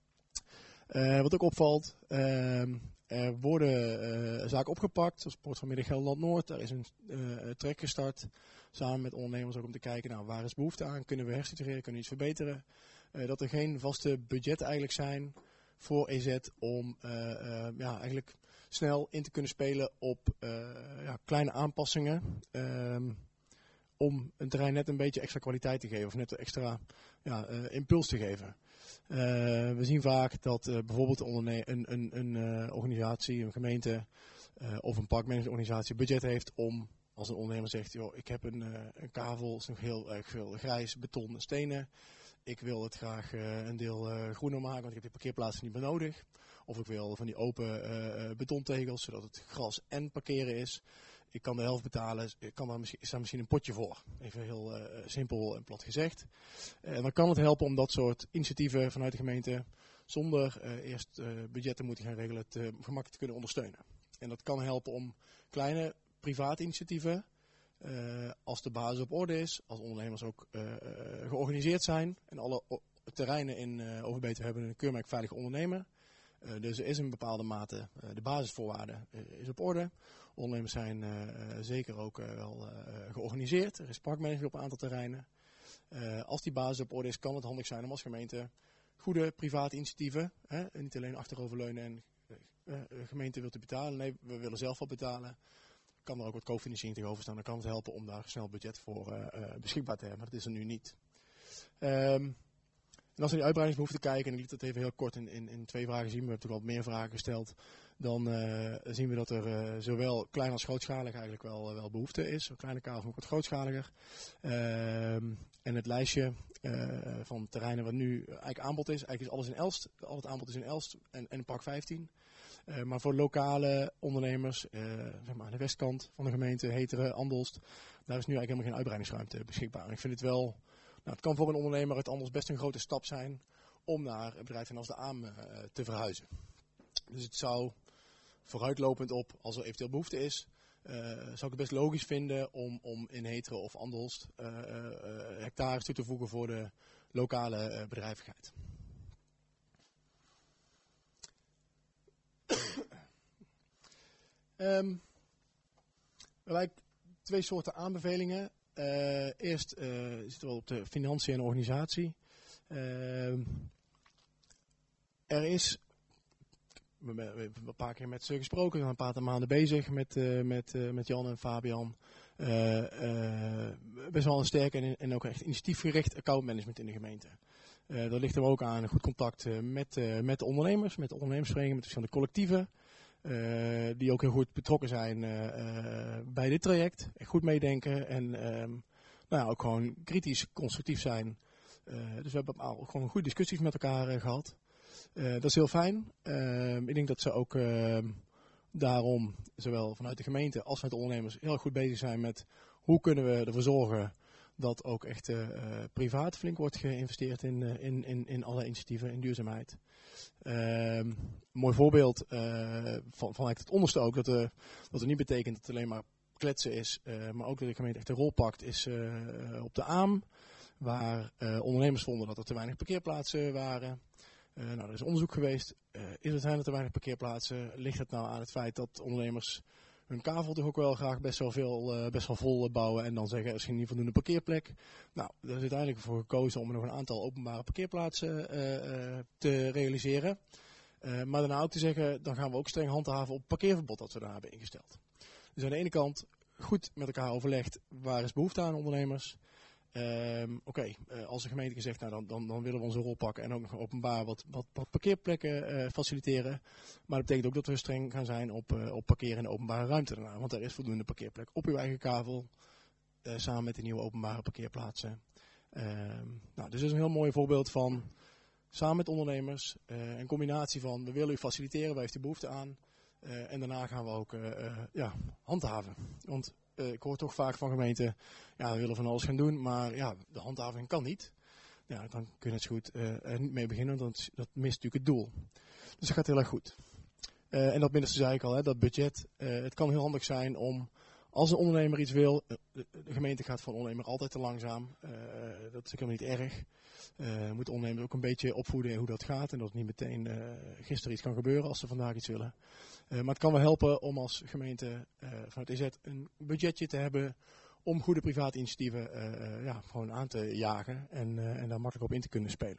Speaker 3: Uh, wat ook opvalt, uh, er worden uh, zaken opgepakt, zoals Poort van Midden-Gelderland Noord. Daar is een uh, trek gestart, samen met ondernemers ook om te kijken, nou, waar is behoefte aan, kunnen we herstructureren, kunnen we iets verbeteren. Uh, dat er geen vaste budgetten eigenlijk zijn voor E Z om uh, uh, ja, eigenlijk snel in te kunnen spelen op uh, ja, kleine aanpassingen. Um, om een terrein net een beetje extra kwaliteit te geven of net een extra ja, uh, impuls te geven. Uh, we zien vaak dat uh, bijvoorbeeld een, een, een, een uh, organisatie, een gemeente uh, of een parkmanagementorganisatie budget heeft om, als een ondernemer zegt, joh, ik heb een, uh, een kavel, is nog heel erg veel grijs, beton en stenen. Ik wil het graag uh, een deel uh, groener maken, want ik heb die parkeerplaatsen niet meer nodig. Of ik wil van die open uh, betontegels, zodat het gras en parkeren is. Ik kan de helft betalen, ik kan daar misschien, is daar misschien een potje voor. Even heel uh, simpel en plat gezegd. Uh, en dan kan het helpen om dat soort initiatieven vanuit de gemeente, zonder uh, eerst uh, budget te moeten gaan regelen, te, gemakkelijk te kunnen ondersteunen. En dat kan helpen om kleine private initiatieven, Uh, als de basis op orde is, als ondernemers ook uh, uh, georganiseerd zijn en alle o- terreinen in uh, Overbetuwe hebben een keurmerk veilig ondernemen. Uh, dus er is in bepaalde mate, uh, de basisvoorwaarden uh, is op orde. Ondernemers zijn uh, uh, zeker ook uh, wel uh, georganiseerd. Er is parkmanagement op een aantal terreinen. Uh, als die basis op orde is, kan het handig zijn om als gemeente goede private initiatieven, hè, en niet alleen achteroverleunen en uh, uh, gemeente wil te betalen. Nee, we willen zelf wat betalen. Kan er ook wat cofinanciering tegenover staan. Dan kan het helpen om daar snel budget voor uh, uh, beschikbaar te hebben. Maar dat is er nu niet. Um, En als we naar die uitbreidingsbehoeften kijken, en ik liet dat even heel kort in, in, in twee vragen zien, maar we hebben toch al meer vragen gesteld, dan uh, zien we dat er uh, zowel klein als grootschalig eigenlijk wel, uh, wel behoefte is. Een kleine kavel ook wat grootschaliger. Uh, en het lijstje uh, van terreinen wat nu eigenlijk aanbod is, eigenlijk is alles in Elst, al het aanbod is in Elst en, en Park vijftien. Uh, maar voor lokale ondernemers, uh, zeg maar aan de westkant van de gemeente, Heteren, Andelst, daar is nu eigenlijk helemaal geen uitbreidingsruimte beschikbaar. En ik vind het wel, nou, het kan voor een ondernemer uit Andelst best een grote stap zijn om naar een bedrijf als de Aam uh, te verhuizen. Dus het zou vooruitlopend op, als er eventueel behoefte is, uh, zou ik het best logisch vinden om, om in Heteren of Andelst uh, uh, hectares toe te voegen voor de lokale uh, bedrijvigheid. um, we hebben twee soorten aanbevelingen. Uh, eerst uh, zitten we op de financiën en organisatie. Uh, er is, we hebben een paar keer met ze gesproken, we zijn een paar maanden bezig met, uh, met, uh, met Jan en Fabian. Uh, uh, best wel een sterk en, en ook echt initiatiefgericht accountmanagement in de gemeente. Uh, dat ligt er ook aan goed contact uh, met, uh, met de ondernemers, met de ondernemersverenigingen, met verschillende collectieven. Uh, die ook heel goed betrokken zijn uh, uh, bij dit traject. Echt goed meedenken en um, nou ja, ook gewoon kritisch, constructief zijn. Uh, dus we hebben al gewoon goede discussies met elkaar uh, gehad. Uh, dat is heel fijn. Uh, ik denk dat ze ook uh, daarom, zowel vanuit de gemeente als vanuit de ondernemers, heel goed bezig zijn met hoe kunnen we ervoor zorgen dat ook echt uh, privaat flink wordt geïnvesteerd in, uh, in, in, in alle initiatieven in duurzaamheid. Uh, een mooi voorbeeld uh, van, van het onderste ook, dat, uh, dat het niet betekent dat het alleen maar kletsen is, uh, maar ook dat de gemeente echt een rol pakt, is uh, op de Aam, waar uh, ondernemers vonden dat er te weinig parkeerplaatsen waren. Uh, nou, er is onderzoek geweest, uh, is er zijn er te weinig parkeerplaatsen? Ligt het nou aan het feit dat ondernemers hun kavel toch ook wel graag best wel, veel, uh, best wel vol bouwen en dan zeggen er is geen voldoende parkeerplek? Nou, daar is uiteindelijk voor gekozen om er nog een aantal openbare parkeerplaatsen uh, uh, te realiseren. Uh, maar daarna ook te zeggen, dan gaan we ook streng handhaven op het parkeerverbod dat we daar hebben ingesteld. Dus aan de ene kant goed met elkaar overlegd, waar is behoefte aan ondernemers? Um, Oké, okay, uh, als de gemeente zegt, nou dan, dan, dan willen we onze rol pakken en ook nog openbaar wat, wat, wat parkeerplekken uh, faciliteren. Maar dat betekent ook dat we streng gaan zijn op, uh, op parkeren in de openbare ruimte daarna. Want er is voldoende parkeerplek op uw eigen kavel, uh, samen met de nieuwe openbare parkeerplaatsen. Um, nou, dus dat is een heel mooi voorbeeld van samen met ondernemers, uh, een combinatie van we willen u faciliteren, waar heeft u behoefte aan. Uh, en daarna gaan we ook uh, uh, ja, handhaven. Want uh, ik hoor toch vaak van gemeenten, ja, we willen van alles gaan doen, maar ja, de handhaving kan niet. Ja, dan kun je het goed uh, er niet mee beginnen, want dat mist natuurlijk het doel. Dus dat gaat heel erg goed. Uh, en dat middenste zei ik al, hè, dat budget. Uh, het kan heel handig zijn om, als een ondernemer iets wil, uh, de, de gemeente gaat voor een ondernemer altijd te langzaam. Uh, dat is helemaal niet erg. Uh, moet de ondernemer ook een beetje opvoeden in hoe dat gaat. En dat niet meteen uh, gisteren iets kan gebeuren als ze vandaag iets willen. Uh, maar het kan wel helpen om als gemeente uh, vanuit E Z een budgetje te hebben om goede private initiatieven uh, uh, ja, gewoon aan te jagen en, uh, en daar makkelijk op in te kunnen spelen.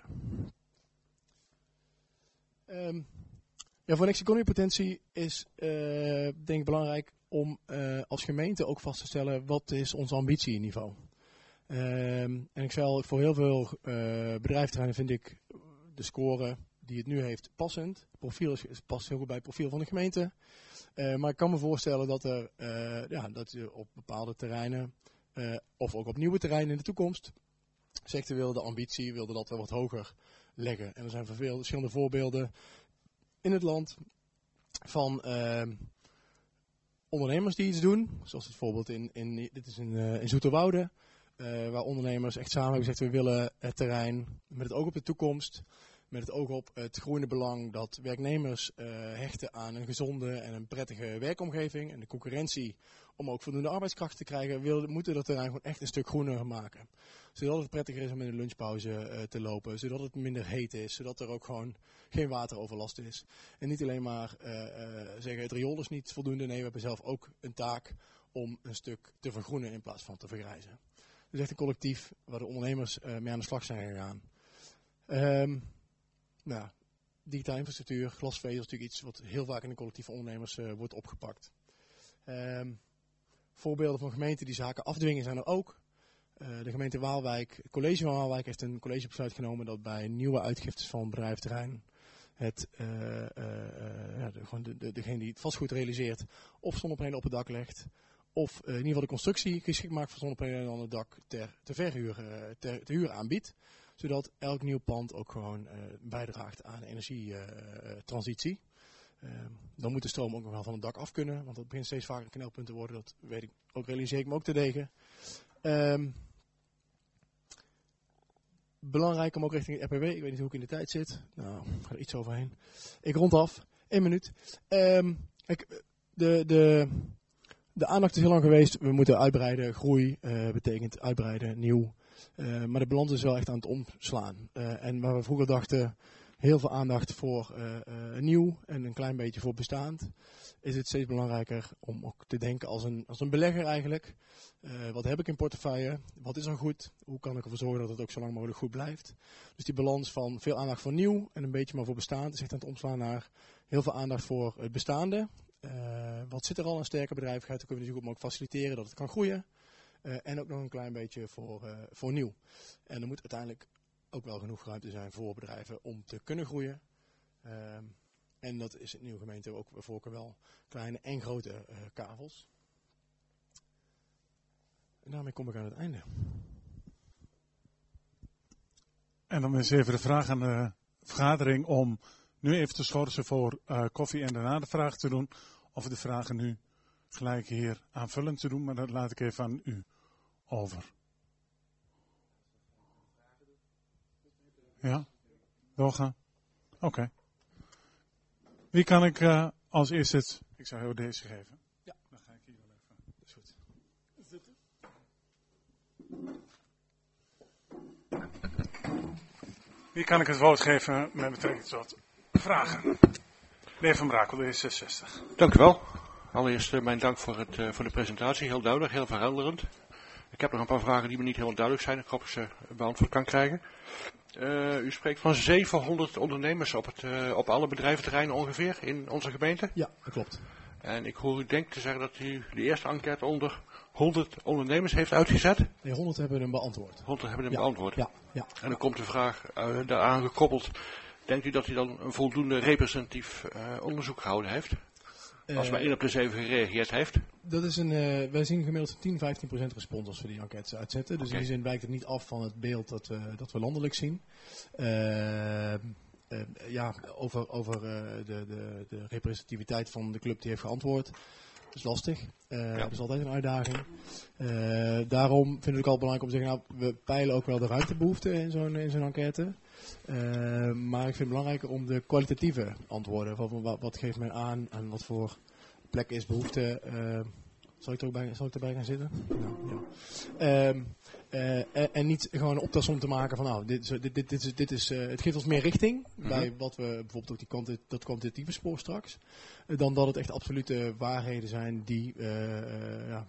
Speaker 3: Um, ja, voor Next Economy Potentie is uh, denk ik belangrijk om uh, als gemeente ook vast te stellen wat is ons ambitieniveau. Um, en ik zal voor heel veel uh, bedrijventerreinen vind ik de score die het nu heeft passend. Het profiel is, past heel goed bij het profiel van de gemeente. Uh, maar ik kan me voorstellen dat er uh, ja, dat je op bepaalde terreinen uh, of ook op nieuwe terreinen in de toekomst sector wilde de ambitie, wilde dat wel wat hoger leggen. En er zijn veel verschillende voorbeelden in het land van uh, ondernemers die iets doen. Zoals het voorbeeld in, in dit is in, uh, in Zoeterwoude. Uh, waar ondernemers echt samen hebben gezegd, we willen het terrein met het oog op de toekomst, met het oog op het groeiende belang dat werknemers uh, hechten aan een gezonde en een prettige werkomgeving en de concurrentie om ook voldoende arbeidskrachten te krijgen, willen, moeten dat terrein gewoon echt een stuk groener maken. Zodat het prettiger is om in de lunchpauze uh, te lopen, zodat het minder heet is, zodat er ook gewoon geen wateroverlast is. En niet alleen maar uh, uh, zeggen het riool is niet voldoende, nee, we hebben zelf ook een taak om een stuk te vergroenen in plaats van te vergrijzen. Dus echt een collectief waar de ondernemers uh, mee aan de slag zijn gegaan. Um, nou, digitale infrastructuur, glasvezel is natuurlijk iets wat heel vaak in de collectieve ondernemers uh, wordt opgepakt. Um, voorbeelden van gemeenten die zaken afdwingen zijn er ook. Uh, de gemeente Waalwijk, het college van Waalwijk heeft een collegebesluit genomen dat bij nieuwe uitgiftes van bedrijventerrein het, uh, uh, uh, ja, de, gewoon de, de, degene die het vastgoed realiseert of zonnepanelen op het dak legt, of uh, in ieder geval de constructie geschikt maakt voor zonnepanelen aan het dak ter, te verhuur, uh, ter, te huur aanbiedt. Zodat elk nieuw pand ook gewoon uh, bijdraagt aan de energietransitie. Uh, uh, dan moet de stroom ook nog wel van het dak af kunnen, want dat begint steeds vaker een knelpunt te worden. Dat weet ik ook, realiseer ik me ook terdege. Um, belangrijk om ook richting het R P W, ik weet niet hoe ik in de tijd zit. Nou, ik ga er iets overheen. Ik rond af, één minuut. Um, kijk, de, de, de aandacht is heel lang geweest, we moeten uitbreiden, groei uh, betekent uitbreiden, nieuw. Uh, maar de balans is wel echt aan het omslaan. Uh, en waar we vroeger dachten, heel veel aandacht voor uh, uh, nieuw en een klein beetje voor bestaand, is het steeds belangrijker om ook te denken als een, als een belegger eigenlijk. Uh, wat heb ik in portefeuille? Wat is er goed? Hoe kan ik ervoor zorgen dat het ook zo lang mogelijk goed blijft? Dus die balans van veel aandacht voor nieuw en een beetje maar voor bestaand is echt aan het omslaan naar heel veel aandacht voor het bestaande. Uh, wat zit er al aan sterke bedrijvigheid? Dan kunnen we natuurlijk ook faciliteren dat het kan groeien. Uh, en ook nog een klein beetje voor, uh, voor nieuw. En er moet uiteindelijk ook wel genoeg ruimte zijn voor bedrijven om te kunnen groeien. Uh, en dat is het nieuwe gemeente ook voorkeur wel kleine en grote uh, kavels. En daarmee kom ik aan het einde.
Speaker 1: En dan is even de vraag aan de vergadering om nu even te schorsen voor uh, koffie en daarna de vraag te doen. Of de vragen nu gelijk hier aanvullend te doen, maar dat laat ik even aan u over. Ja? Doorgaan? Oké. Okay. Wie kan ik uh, als eerste het... Ik zou heel deze geven.
Speaker 3: Ja.
Speaker 1: Dan ga ik hier wel even... Dat is goed.
Speaker 3: Zitten.
Speaker 1: Wie kan ik het woord geven met betrekking tot vragen? De heer Van Brakel, de D zesenzestig.
Speaker 4: Dank u wel. Allereerst uh, mijn dank voor, het, uh, voor de presentatie. Heel duidelijk, heel verhelderend. Ik heb nog een paar vragen die me niet helemaal duidelijk zijn. Ik hoop dat ik ze beantwoord kan krijgen. Uh, u spreekt van zevenhonderd ondernemers op, het, uh, op alle bedrijventerreinen ongeveer in onze gemeente.
Speaker 3: Ja, dat klopt.
Speaker 4: En ik hoor u denk te zeggen dat u de eerste enquête onder honderd ondernemers heeft uitgezet.
Speaker 3: Nee, honderd hebben hem beantwoord.
Speaker 4: honderd hebben hem
Speaker 3: ja,
Speaker 4: beantwoord.
Speaker 3: Ja, ja.
Speaker 4: En dan komt de vraag uh, daaraan gekoppeld. Denkt u dat hij dan een voldoende representatief uh, onderzoek gehouden heeft? Als maar één op de zeven gereageerd heeft?
Speaker 3: Dat is een, uh, wij zien gemiddeld tien, vijftien procent respons als we die enquêtes uitzetten. Dus
Speaker 4: okay.
Speaker 3: in die zin wijkt het niet af van het beeld dat we, dat we landelijk zien. Uh, uh, ja, over, over uh, de, de, de representativiteit van de club die heeft geantwoord. Dat is lastig. Uh, ja. Dat is altijd een uitdaging. Uh, daarom vind ik het ook al belangrijk om te zeggen, nou, we peilen ook wel de ruimtebehoeften in zo'n, in zo'n enquête. Uh, maar ik vind het belangrijker om de kwalitatieve antwoorden. Wat, wat, wat geeft men aan en wat voor plek is behoefte. Uh, zal, ik er ook bij, zal ik erbij gaan zitten? Nou, ja. um, uh, en, en niet gewoon een optelsom te maken van nou, dit, dit, dit, dit is, dit is, uh, het geeft ons meer richting mm-hmm. bij wat we bijvoorbeeld ook die kwanti- dat kwantitatieve spoor straks. Uh, dan dat het echt absolute waarheden zijn die uh, uh, ja,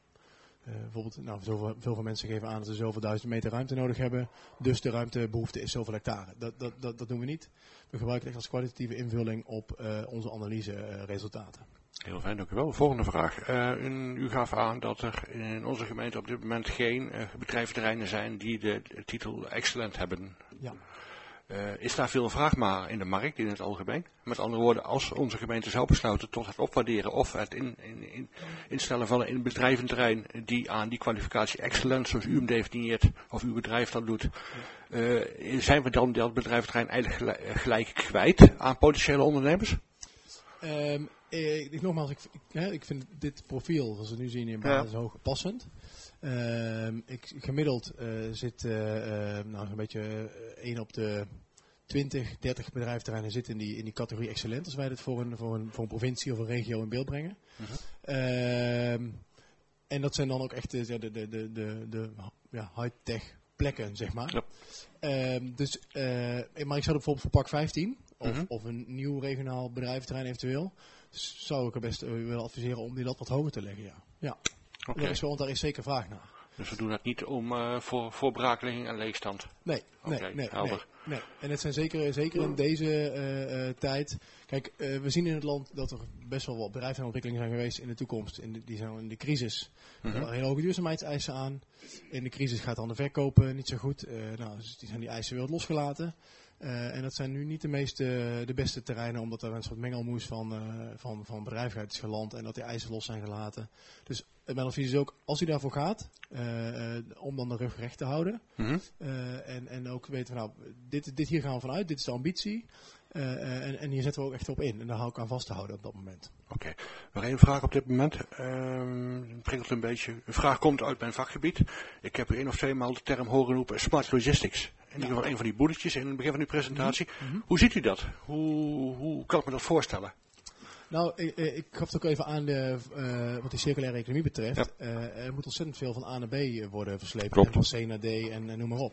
Speaker 3: Uh, bijvoorbeeld, nou, zoveel, veel van mensen geven aan dat ze zoveel duizend meter ruimte nodig hebben. Dus de ruimtebehoefte is zoveel hectare. Dat, dat, dat, dat doen we niet. We gebruiken het echt als kwalitatieve invulling op uh, onze analyseresultaten. Uh,
Speaker 4: Heel fijn, dank u wel. Volgende vraag. Uh, u, u gaf aan dat er in onze gemeente op dit moment geen uh, bedrijventerreinen zijn die de, de titel excellent hebben.
Speaker 3: Ja.
Speaker 4: Uh, is daar veel vraag naar in de markt, in het algemeen? Met andere woorden, als onze gemeente zou besluiten tot het opwaarderen of het in, in, in, instellen van een bedrijventerrein die aan die kwalificatie excellent, zoals u hem definieert, of uw bedrijf dat doet, uh, zijn we dan dat bedrijventerrein eigenlijk gelijk, gelijk kwijt aan potentiële ondernemers?
Speaker 3: Um, ik, nogmaals, ik, ik, hè, ik vind dit profiel, zoals we nu zien in basis, ja. hoog passend. Uh, ik, gemiddeld uh, zit uh, uh, nou, een beetje uh, één op de twintig, dertig bedrijventerreinen zitten in die, in die categorie excellent. Als wij dit voor een, voor, een, voor een provincie of een regio in beeld brengen. Uh-huh. Uh, en dat zijn dan ook echt de, de, de, de, de, de ja, high-tech plekken, zeg maar. Ja. Uh, dus, uh, maar ik zou er bijvoorbeeld voor pak vijftien, of, uh-huh. of een nieuw regionaal bedrijventerrein eventueel, zou ik er best uh, willen adviseren om die lat wat hoger te leggen, ja. Ja. Okay. Dat is wel, want daar is zeker vraag naar.
Speaker 4: Dus we doen dat niet om uh, voor, voor brakeling en leegstand?
Speaker 3: Nee, nee,
Speaker 4: okay,
Speaker 3: nee,
Speaker 4: nee,
Speaker 3: nee. En het zijn zeker, zeker in deze uh, uh, tijd... Kijk, uh, we zien in het land dat er best wel wat bedrijven en ontwikkelingen zijn geweest in de toekomst. In de, die zijn in de crisis. Mm-hmm. Er hele hoge duurzaamheidseisen aan. In de crisis gaat dan de verkopen niet zo goed. Uh, nou, dus die zijn die eisen weer wat losgelaten. Uh, en dat zijn nu niet de meeste, de beste terreinen, omdat er een soort mengelmoes van, uh, van, van bedrijvigheid is geland en dat die eisen los zijn gelaten. Dus mijn advies is ook, als u daarvoor gaat, uh, uh, om dan de rug recht te houden. Mm-hmm. uh, en, en ook weten van, nou, dit, dit hier gaan we vanuit, dit is de ambitie. Uh, uh, en, en hier zetten we ook echt op in. En daar hou ik aan vast te houden op dat moment.
Speaker 4: Oké. Okay. Nog één vraag op dit moment. Um, prikkelt een beetje. Een vraag komt uit mijn vakgebied. Ik heb u één of twee maal de term horen roepen smart logistics. In ieder geval een van die bulletjes in het begin van uw presentatie. Mm-hmm. Hoe ziet u dat? Hoe, hoe kan ik me dat voorstellen?
Speaker 3: Nou, ik, ik gaf het ook even aan de, uh, wat die circulaire economie betreft. Ja. Uh, er moet ontzettend veel van A naar B worden verslepen. Klopt. En van C naar D en, en noem maar op.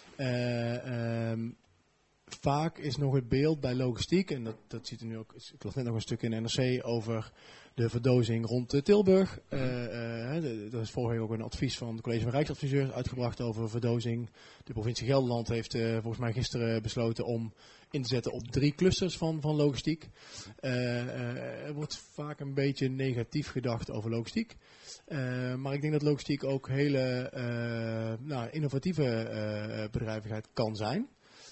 Speaker 3: Uh, um, Vaak is nog het beeld bij logistiek, en dat, dat ziet er nu ook, ik las net nog een stuk in de N R C over de verdozing rond uh, Tilburg. Uh, uh, er is vorige week ook een advies van het College van Rijksadviseurs uitgebracht over verdozing. De provincie Gelderland heeft uh, volgens mij gisteren besloten om in te zetten op drie clusters van, van logistiek. Uh, uh, er wordt vaak een beetje negatief gedacht over logistiek. Uh, maar ik denk dat logistiek ook hele uh, nou, innovatieve uh, bedrijvigheid kan zijn.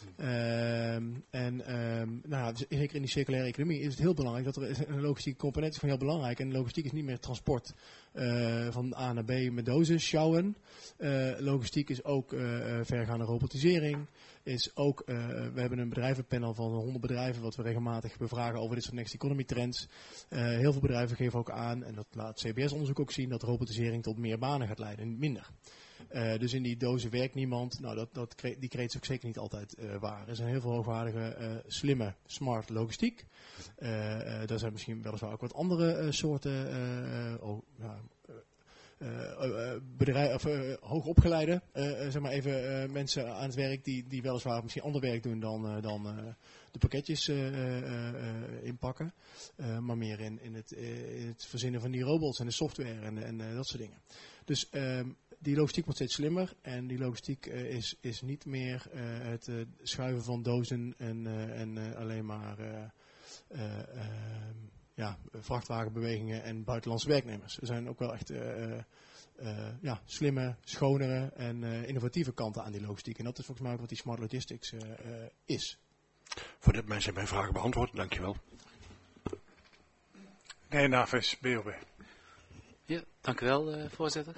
Speaker 3: Um, en um, nou, zeker in die circulaire economie is het heel belangrijk dat er een logistieke component is gewoon heel belangrijk. En logistiek is niet meer transport uh, van A naar B met dozen sjouwen. Uh, logistiek is ook uh, vergaande robotisering. Is ook, uh, we hebben een bedrijvenpanel van honderd bedrijven wat we regelmatig bevragen over dit soort next economy trends. Uh, heel veel bedrijven geven ook aan, en dat laat C B S-onderzoek ook zien, dat robotisering tot meer banen gaat leiden en niet minder. Uh, dus in die dozen werkt niemand. Nou, dat, dat, die kreet is ook zeker niet altijd uh, waar. Er zijn heel veel hoogwaardige, uh, slimme, smart logistiek. Uh, uh, daar zijn misschien weliswaar ook wat andere uh, soorten uh, oh, uh, uh, uh, bedrijf, of, uh, hoogopgeleide uh, uh, zeg maar even, uh, mensen aan het werk die, die weliswaar misschien ander werk doen dan, uh, dan uh, de pakketjes uh, uh, uh, inpakken. Uh, maar meer in, in, het, uh, in het verzinnen van die robots en de software en, en uh, dat soort dingen. Dus um, die logistiek wordt steeds slimmer en die logistiek uh, is, is niet meer uh, het uh, schuiven van dozen en, uh, en uh, alleen maar uh, uh, uh, ja, vrachtwagenbewegingen en buitenlandse werknemers. Er zijn ook wel echt uh, uh, ja, slimme, schonere en uh, innovatieve kanten aan die logistiek. En dat is volgens mij ook wat die smart logistics uh, uh, is.
Speaker 4: Voor dit mensen mijn vragen beantwoord, dankjewel.
Speaker 1: Nee, Navis, B O B.
Speaker 5: Ja, dank u wel, uh, voorzitter.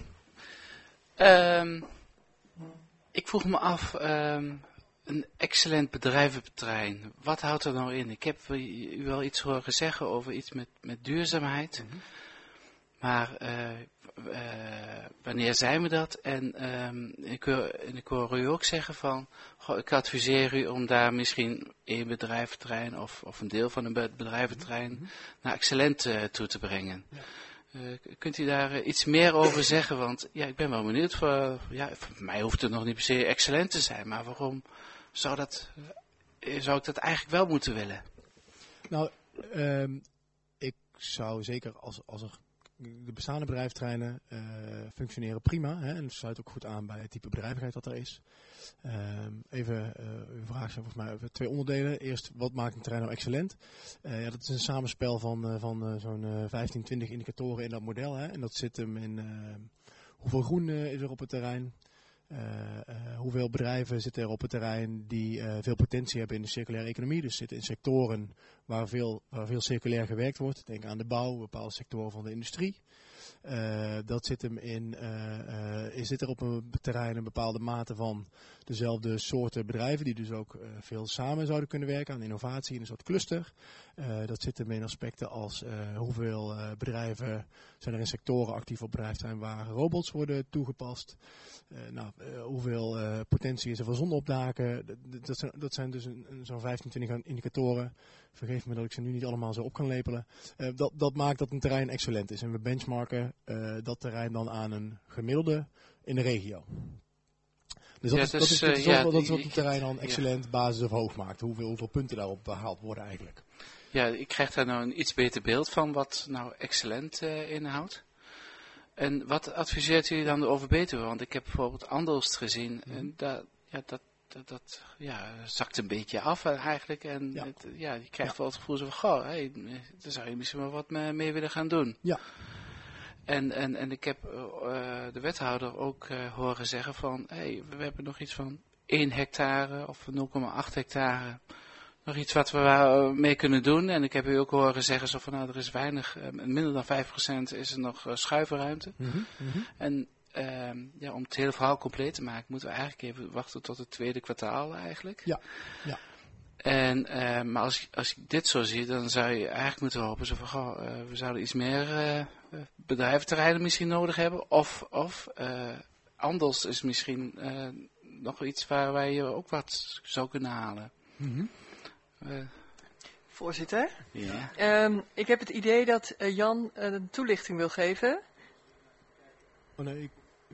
Speaker 5: Um, ik vroeg me af, um, een excellent bedrijventerrein, wat houdt er nou in? Ik heb u wel iets horen zeggen over iets met, met duurzaamheid, mm-hmm. maar uh, uh, wanneer zijn we dat? En um, ik, hoor, en ik hoor u ook zeggen van, goh, ik adviseer u om daar misschien één bedrijventerrein of, of een deel van een bedrijventerrein mm-hmm. naar excellent uh, toe te brengen. Ja. Uh, kunt u daar uh, iets meer over zeggen? Want ja, ik ben wel benieuwd. Voor, ja, voor mij hoeft het nog niet per se excellent te zijn. Maar waarom zou, dat, uh, zou ik dat eigenlijk wel moeten willen?
Speaker 3: Nou, um, ik zou zeker als, als er de bestaande bedrijventerreinen uh, functioneren prima. Hè, en het sluit ook goed aan bij het type bedrijvigheid dat er is. Um, even, uh, uw vraag zijn volgens mij over twee onderdelen. Eerst, wat maakt een terrein nou excellent? Uh, ja, dat is een samenspel van, uh, van uh, zo'n uh, vijftien, twintig indicatoren in dat model. Hè, en dat zit hem in uh, hoeveel groen uh, is er op het terrein? Uh, uh, hoeveel bedrijven zitten er op het terrein die uh, veel potentie hebben in de circulaire economie. Dus zitten in sectoren waar veel, waar veel circulair gewerkt wordt. Denk aan de bouw, bepaalde sectoren van de industrie. Uh, dat zit hem in, uh, uh, zit er op een terrein een bepaalde mate van dezelfde soorten bedrijven die dus ook uh, veel samen zouden kunnen werken aan innovatie in een soort cluster. Uh, dat zit hem in aspecten als uh, hoeveel uh, bedrijven zijn er in sectoren actief op bedrijfterrein waar robots worden toegepast. Uh, nou, uh, hoeveel uh, potentie is er voor zonneopdaken. Dat, dat, zijn, dat zijn dus een, een, zo'n vijftien, twintig indicatoren. Vergeef me dat ik ze nu niet allemaal zo op kan lepelen. Uh, dat, dat maakt dat een terrein excellent is. En we benchmarken uh, dat terrein dan aan een gemiddelde in de regio. Dus dat, ja, is, dat, is, is, dat, is, ja, dat is wat een terrein dan excellent, ja. basis of hoog maakt. Hoeveel, hoeveel punten daarop behaald worden eigenlijk.
Speaker 5: Ja, ik krijg daar nou een iets beter beeld van wat nou excellent uh, inhoudt. En wat adviseert u dan over Betuwe? Want ik heb bijvoorbeeld Andelst gezien.
Speaker 3: Mm-hmm.
Speaker 5: En daar, ja, dat, dat, dat ja, zakt een beetje af eigenlijk. En
Speaker 3: Ja.
Speaker 5: Het, ja, je krijgt
Speaker 3: Ja.
Speaker 5: wel het gevoel van, goh, hey, daar zou je misschien wel wat mee, mee willen gaan doen.
Speaker 3: Ja.
Speaker 5: En, en, en ik heb uh, de wethouder ook uh, horen zeggen van, hey, we hebben nog iets van één hectare of nul komma acht hectare. Nog iets wat we uh, mee kunnen doen. En ik heb u ook horen zeggen zo van, nou, er is weinig, uh, minder dan vijf procent is er nog uh, schuivenruimte.
Speaker 3: Mm-hmm. Mm-hmm.
Speaker 5: En uh, ja, om het hele verhaal compleet te maken, moeten we eigenlijk even wachten tot het tweede kwartaal eigenlijk.
Speaker 3: Ja, ja.
Speaker 5: En, uh, maar als, als ik dit zo zie, dan zou je eigenlijk moeten hopen, zo van, goh, uh, we zouden iets meer uh, bedrijventerreinen misschien nodig hebben. Of, of uh, anders is misschien uh, nog iets waar wij je ook wat zou kunnen halen.
Speaker 3: Mm-hmm.
Speaker 5: Uh,
Speaker 2: Voorzitter,
Speaker 5: yeah.
Speaker 2: um, ik heb het idee dat uh, Jan uh, een toelichting wil geven.
Speaker 3: Oh nee, ik...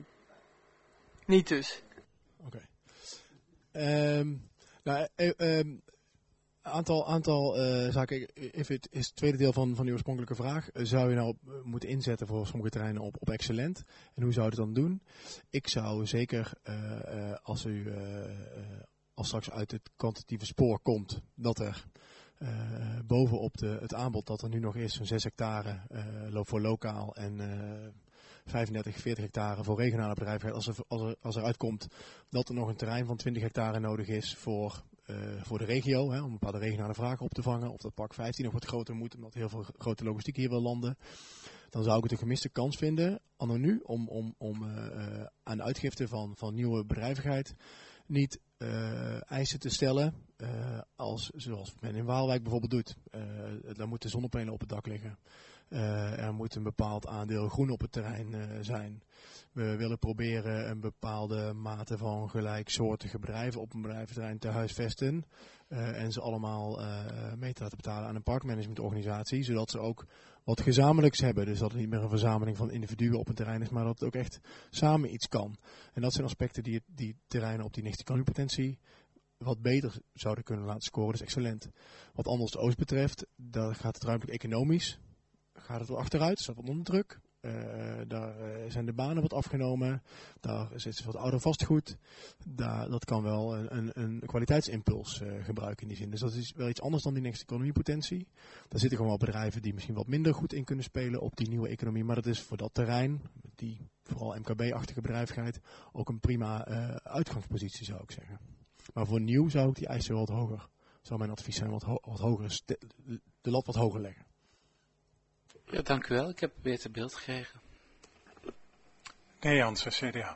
Speaker 2: Niet dus.
Speaker 3: Oké. Okay. Um, nou, uh, um, aantal, aantal uh, zaken. Even het is het tweede deel van, van uw oorspronkelijke vraag. Uh, zou je nou op, uh, moeten inzetten voor sommige terreinen op, op excellent? En hoe zou je het dan doen? Ik zou zeker, uh, uh, als u uh, uh, als straks uit het kwantitatieve spoor komt, dat er uh, bovenop de, het aanbod dat er nu nog is, zo'n zes hectare uh, voor lokaal en uh, vijfendertig, veertig hectare voor regionale bedrijven, als er, als er, als er uitkomt dat er nog een terrein van twintig hectare nodig is voor, uh, voor de regio, hè, om bepaalde regionale vragen op te vangen, of dat park vijftien nog wat groter moet, omdat heel veel grote logistiek hier wil landen, dan zou ik het een gemiste kans vinden, anno nu, om, om, om uh, uh, aan de uitgifte van, van nieuwe bedrijvigheid niet uh, eisen te stellen, uh, als, zoals men in Waalwijk bijvoorbeeld doet. Uh, daar moeten zonnepanelen op het dak liggen. Uh, er moet een bepaald aandeel groen op het terrein uh, zijn. We willen proberen een bepaalde mate van gelijksoortige bedrijven op een bedrijventerrein te huisvesten. Uh, en ze allemaal uh, mee te laten betalen aan een parkmanagementorganisatie. Zodat ze ook wat gezamenlijks hebben. Dus dat het niet meer een verzameling van individuen op een terrein is. Maar dat het ook echt samen iets kan. En dat zijn aspecten die, die terreinen op die negentien wat beter zouden kunnen laten scoren. Dus excellent. Wat anders de Oost betreft, daar gaat het ruimtelijk economisch. Gaat het wel achteruit, staat wat onder druk. Uh, daar uh, zijn de banen wat afgenomen. Daar zit wat ouder vastgoed. Daar, dat kan wel een, een, een kwaliteitsimpuls uh, gebruiken in die zin. Dus dat is wel iets anders dan die next economiepotentie. Daar zitten gewoon wel bedrijven die misschien wat minder goed in kunnen spelen op die nieuwe economie. Maar dat is voor dat terrein, die vooral M K B-achtige bedrijvigheid, ook een prima uh, uitgangspositie zou ik zeggen. Maar voor nieuw zou ik die eisen wat hoger, zou mijn advies zijn, wat, ho- wat hoger, de lat wat hoger leggen.
Speaker 5: Ja, dank u wel. Ik heb weer te beeld gekregen.
Speaker 1: Nee, Jansen, C D A.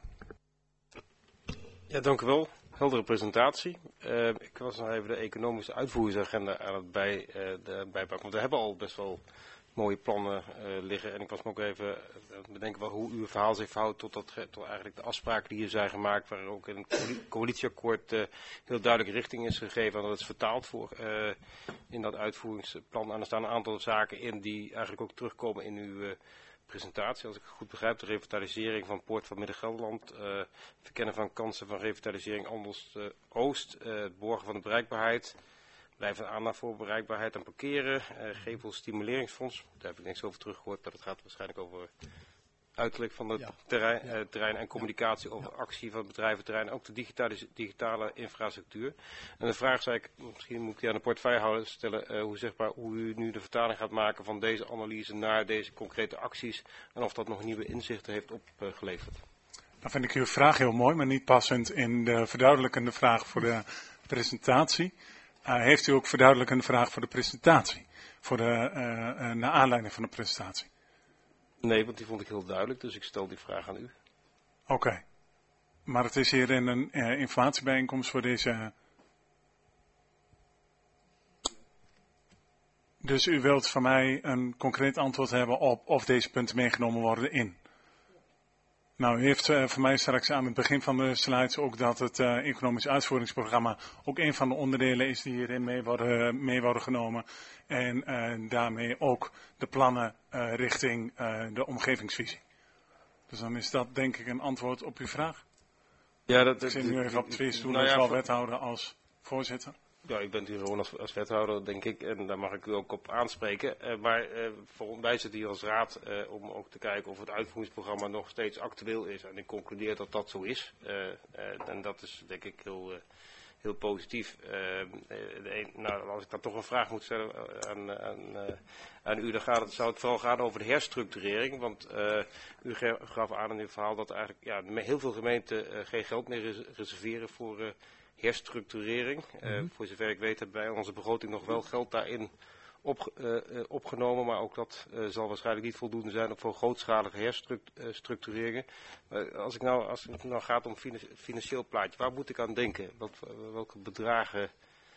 Speaker 6: Ja, dank u wel. Heldere presentatie. Uh, ik was nog even de economische uitvoeringsagenda aan het bij, uh, de, bijpakken. Want we hebben al best wel mooie plannen uh, liggen. En ik was me ook even aan het bedenken wel hoe uw verhaal zich verhoudt tot, dat, tot eigenlijk de afspraken die hier zijn gemaakt. Waar ook in het coalitieakkoord uh, heel duidelijk richting is gegeven. En dat is vertaald voor uh, in dat uitvoeringsplan. En er staan een aantal zaken in die eigenlijk ook terugkomen in uw uh, presentatie. Als ik het goed begrijp, de revitalisering van Poort van Midden-Gelderland. Uh, verkennen van kansen van revitalisering Andelst uh, Oost. Uh, het borgen van de bereikbaarheid. Blijven aandacht voor bereikbaarheid en parkeren. Uh, Gevelstimuleringsfonds. Daar heb ik niks over teruggehoord, maar dat gaat waarschijnlijk over uiterlijk van het
Speaker 3: ja.
Speaker 6: terrein,
Speaker 3: Ja.
Speaker 6: uh, terrein en communicatie over ja. actie van het bedrijventerrein. Ook de digitale, digitale infrastructuur. En de vraag zou ik, misschien moet ik die aan de portefeuillehouder stellen, uh, hoe, zeg maar, hoe u nu de vertaling gaat maken van deze analyse naar deze concrete acties. En of dat nog nieuwe inzichten heeft opgeleverd.
Speaker 1: Dan vind ik uw vraag heel mooi, maar niet passend in de verduidelijkende vraag voor de presentatie. Uh, heeft u ook verduidelijkende vraag voor de presentatie? Voor de, uh, uh, naar aanleiding van de presentatie?
Speaker 6: Nee, want die vond ik heel duidelijk, dus ik stel die vraag aan u.
Speaker 1: Oké. Okay. Maar het is hier in een uh, informatiebijeenkomst voor deze... Uh... Dus u wilt van mij een concreet antwoord hebben op of deze punten meegenomen worden in? Nou, u heeft uh, voor mij straks aan het begin van de slides ook dat het uh, economisch uitvoeringsprogramma ook een van de onderdelen is die hierin mee worden, mee worden genomen. En uh, daarmee ook de plannen uh, richting uh, de omgevingsvisie. Dus dan is dat denk ik een antwoord op uw vraag.
Speaker 6: Ja, dat,
Speaker 1: ik zit nu even op twee stoelen,
Speaker 6: nou ja,
Speaker 1: zowel
Speaker 6: voor...
Speaker 1: wethouder als voorzitter.
Speaker 6: Ja, ik ben hier gewoon als, als wethouder, denk ik, en daar mag ik u ook op aanspreken. Uh, maar uh, voor, wij zitten hier als raad uh, om ook te kijken of het uitvoeringsprogramma nog steeds actueel is. En ik concludeer dat dat zo is. Uh, uh, en dat is denk ik heel, uh, heel positief. Uh, de een, nou, als ik dan toch een vraag moet stellen aan, aan, uh, aan u, dan gaat het, zou het vooral gaan over de herstructurering. Want uh, u gaf aan in uw verhaal dat eigenlijk ja, heel veel gemeenten uh, geen geld meer reserveren voor... Uh, herstructurering. Uh, mm-hmm. Voor zover ik weet hebben wij onze begroting nog wel geld daarin op, uh, uh, opgenomen, maar ook dat uh, zal waarschijnlijk niet voldoende zijn voor grootschalige herstructureringen. Uh, als, ik nou, als het nou gaat om finan- financieel plaatje, waar moet ik aan denken? Wat, uh, welke bedragen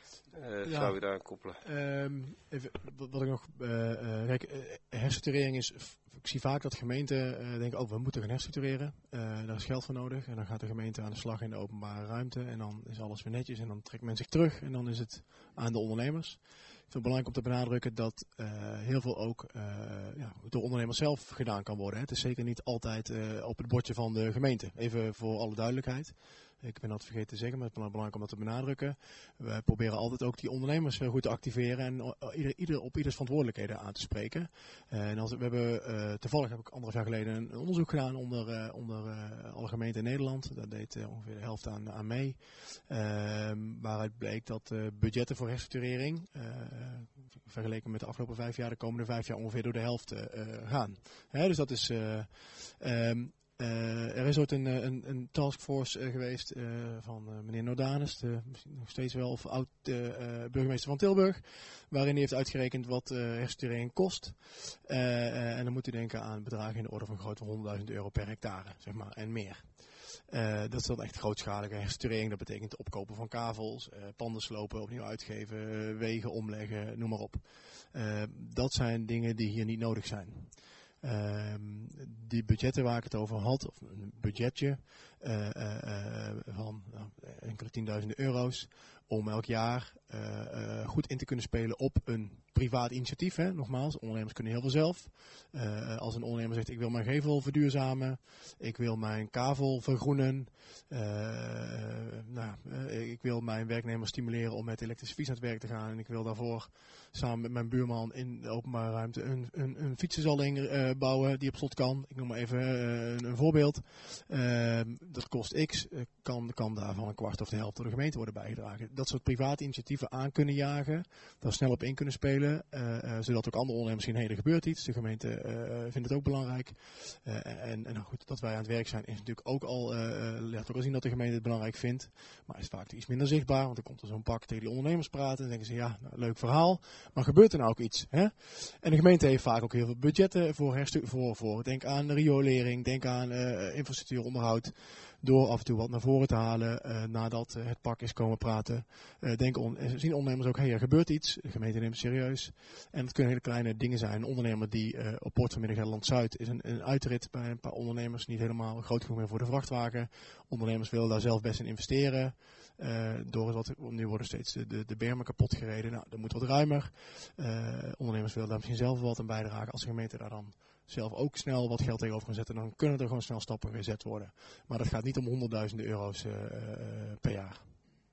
Speaker 6: uh, ja. zou je daar aan koppelen?
Speaker 3: Um, even, wat, wat ik nog... Uh, uh, kijk, uh, herstructurering is... Ik zie vaak dat gemeenten uh, denken, oh, we moeten gaan herstructureren. Uh, daar is geld voor nodig. En dan gaat de gemeente aan de slag in de openbare ruimte. En dan is alles weer netjes. En dan trekt men zich terug. En dan is het aan de ondernemers. Ik vind het belangrijk om te benadrukken dat uh, heel veel ook uh, ja, door ondernemers zelf gedaan kan worden. Hè. Het is zeker niet altijd uh, op het bordje van de gemeente. Even voor alle duidelijkheid. Ik ben dat vergeten te zeggen, maar het is belangrijk om dat te benadrukken. We proberen altijd ook die ondernemers goed te activeren en uh, ieder, ieder, op ieders verantwoordelijkheden aan te spreken. Uh, en als, we hebben, uh, toevallig heb ik anderhalf jaar geleden een onderzoek gedaan onder, uh, onder uh, alle gemeenten in Nederland. Daar deed uh, ongeveer de helft aan, aan mee. Uh, waaruit bleek dat uh, budgetten voor herstructurering, uh, vergeleken met de afgelopen vijf jaar, de komende vijf jaar ongeveer door de helft uh, gaan. Hè, dus dat is... Uh, um, Uh, er is ooit een, een, een taskforce uh, geweest uh, van uh, meneer Nodanis, de, misschien nog steeds wel, of oud uh, uh, burgemeester van Tilburg, waarin hij heeft uitgerekend wat uh, herstructurering kost. Uh, uh, en dan moet u denken aan bedragen in de orde van grootte van honderdduizend euro per hectare, zeg maar, en meer. Uh, dat is dan echt grootschalige herstructurering. Dat betekent opkopen van kavels, uh, panden slopen, opnieuw uitgeven, uh, wegen omleggen, noem maar op. Uh, dat zijn dingen die hier niet nodig zijn. Uh, die budgetten waar ik het over had, of een budgetje uh, uh, uh, van uh, enkele tienduizenden euro's, om elk jaar uh, uh, goed in te kunnen spelen op een privaat initiatief. Hè. Nogmaals, ondernemers kunnen heel veel zelf. Uh, als een ondernemer zegt, ik wil mijn gevel verduurzamen, ik wil mijn kavel vergroenen, uh, nou, uh, ik wil mijn werknemers stimuleren om met elektrische fiets naar het werk te gaan en ik wil daarvoor samen met mijn buurman in de openbare ruimte een, een, een fietsenstalling uh, bouwen die op slot kan. Ik noem maar even uh, een, een voorbeeld. Uh, dat kost X, uh, kan, kan daarvan een kwart of de helft door de gemeente worden bijgedragen. Dat soort private initiatieven aan kunnen jagen, daar snel op in kunnen spelen, uh, uh, zodat ook andere ondernemers zien, hé, er gebeurt iets. De gemeente uh, vindt het ook belangrijk. Uh, en en nou goed, dat wij aan het werk zijn is natuurlijk ook al, uh, laat ook al zien dat de gemeente het belangrijk vindt. Maar is vaak iets minder zichtbaar, want dan komt er zo'n pak tegen die ondernemers praten en denken ze, ja, nou, leuk verhaal. Maar gebeurt er nou ook iets? Hè? En de gemeente heeft vaak ook heel veel budgetten voor, herstu- voor, voor denk aan riolering, denk aan uh, infrastructuuronderhoud. Door af en toe wat naar voren te halen uh, nadat uh, het pak is komen praten. Uh, denk on- zien ondernemers ook, hé, hey, er gebeurt iets. De gemeente neemt het serieus. En het kunnen hele kleine dingen zijn. Een ondernemer die uh, op Poort van Midden-Gelderland-Zuid is een, een uitrit bij een paar ondernemers. Niet helemaal groot genoeg meer voor de vrachtwagen. Ondernemers willen daar zelf best in investeren. Uh, door wat, nu worden steeds de, de, de bermen kapot gereden. Nou, dat moet wat ruimer. Uh, ondernemers willen daar misschien zelf wat aan bijdragen. Als de gemeente daar dan zelf ook snel wat geld tegenover kan zetten, dan kunnen er gewoon snel stappen gezet worden. Maar dat gaat niet om honderdduizenden euro's uh, uh, per jaar.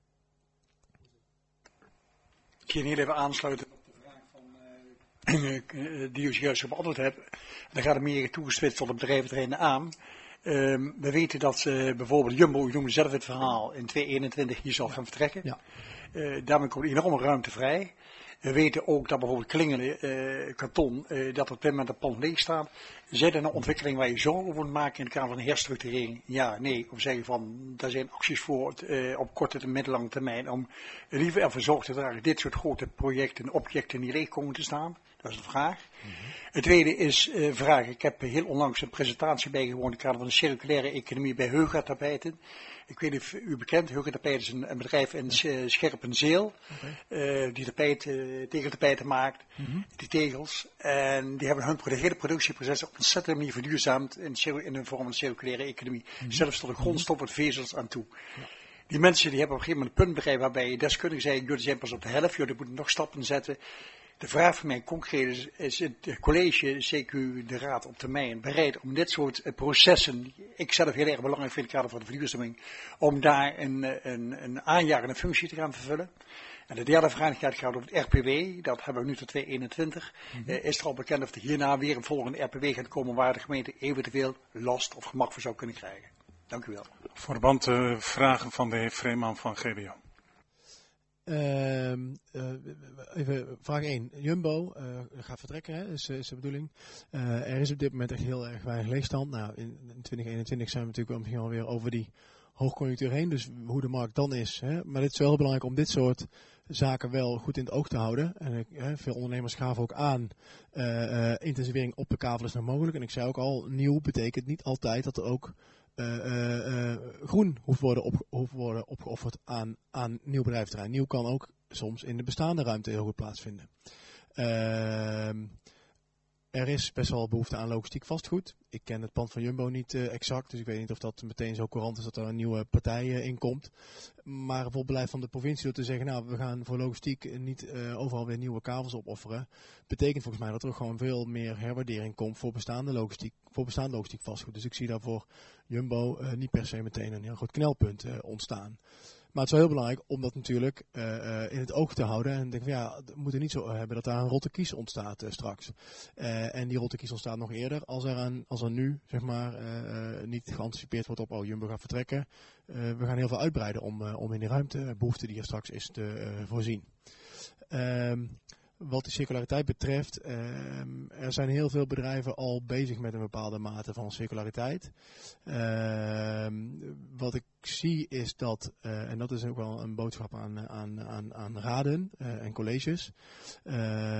Speaker 7: Ik ga heel even aansluiten op de vraag van, uh, uh, die u juist beantwoord hebt. Dan gaat het meer toegespitst tot het bedrijventerrein aan. Um, we weten dat uh, bijvoorbeeld Jumbo, u noemde zelf het verhaal, in tweeduizend eenentwintig hier zal gaan vertrekken. Ja. Uh, daarmee komt enorme ruimte vrij. We weten ook dat bijvoorbeeld Klingelen, uh, Kanton, uh, dat op dit moment het pand leeg staat. Zijn er een ontwikkeling waar je zorgen over moet maken in het kader van de herstructurering? Ja, nee. Of zeggen van, daar zijn acties voor uh, op korte en middellange termijn om liever ervoor zorg te dragen dit soort grote projecten en objecten niet leeg komen te staan. Dat is de vraag. Mm-hmm. Het tweede is uh, vraag. Ik heb heel onlangs een presentatie bijgewoond in het kader van de circulaire economie bij Heuga Tapijten. Ik weet niet of u bekend, Heuga Tapijten is een, een bedrijf in uh, Scherpenzeel, okay. uh, die tapijt, uh, tegeltapijten maakt, mm-hmm. die tegels. En die hebben hun hele productieproces op een ontzettende manier verduurzaamd in, in een vorm van circulaire economie. Mm-hmm. Zelfs tot de grondstoffen vezels aan toe. Ja. Die mensen die hebben op een gegeven moment een punt bereikt waarbij je deskundig zei, jullie zijn pas op de helft, jullie moeten nog stappen zetten. De vraag van mij concreet is, is het college, C Q, de raad op termijn, bereid om dit soort uh, processen, ik zelf heel erg belangrijk vind in het kader van de verduurzaming, om daar een, een, een aanjagende functie te gaan vervullen. En de derde vraag gaat over het R P W. Dat hebben we nu tot tweeduizend eenentwintig. Mm-hmm. Uh, is er al bekend of er hierna weer een volgende R P W gaat komen waar de gemeente eventueel last of gemak voor zou kunnen krijgen? Dank u wel.
Speaker 1: Verband uh, vragen van de heer Vreeman van G B O.
Speaker 3: Uh, uh, even vraag één. Jumbo uh, gaat vertrekken, hè, is, is de bedoeling. Uh, er is op dit moment echt heel erg weinig leegstand. Nou, in, in twintig eenentwintig zijn we natuurlijk misschien alweer over die hoogconjunctuur heen. Dus hoe de markt dan is. Hè. Maar het is wel heel belangrijk om dit soort zaken wel goed in het oog te houden. En uh, veel ondernemers gaven ook aan, uh, uh, intensivering op de kavel is nog mogelijk. En ik zei ook al, nieuw betekent niet altijd dat er ook Uh, uh, uh, groen hoeft worden, op, hoeft worden opgeofferd aan, aan nieuw bedrijventerrein. Nieuw kan ook soms in de bestaande ruimte heel goed plaatsvinden. Uh, er is best wel behoefte aan logistiek vastgoed. Ik ken het pand van Jumbo niet uh, exact, dus ik weet niet of dat meteen zo courant is dat er een nieuwe partij uh, in komt. Maar bijvoorbeeld beleid van de provincie door te zeggen, nou, we gaan voor logistiek niet uh, overal weer nieuwe kavels opofferen, betekent volgens mij dat er gewoon veel meer herwaardering komt voor bestaande logistiek, voor bestaande logistiek vastgoed. Dus ik zie daar voor Jumbo uh, niet per se meteen een heel groot knelpunt uh, ontstaan. Maar het is wel heel belangrijk om dat natuurlijk uh, uh, in het oog te houden. En denk van ja, we moeten niet zo hebben dat daar een rotte kies ontstaat uh, straks. Uh, en die rotte kies ontstaat nog eerder als er, aan, als er nu zeg maar, uh, uh, niet geanticipeerd wordt op, oh, Jumbo gaat vertrekken. Uh, we gaan heel veel uitbreiden om, uh, om in die ruimtebehoefte die er straks is te uh, voorzien. Um, Wat de circulariteit betreft, uh, er zijn heel veel bedrijven al bezig met een bepaalde mate van circulariteit. Uh, wat ik zie is dat, uh, en dat is ook wel een boodschap aan, aan, aan, aan raden uh, en colleges. Uh,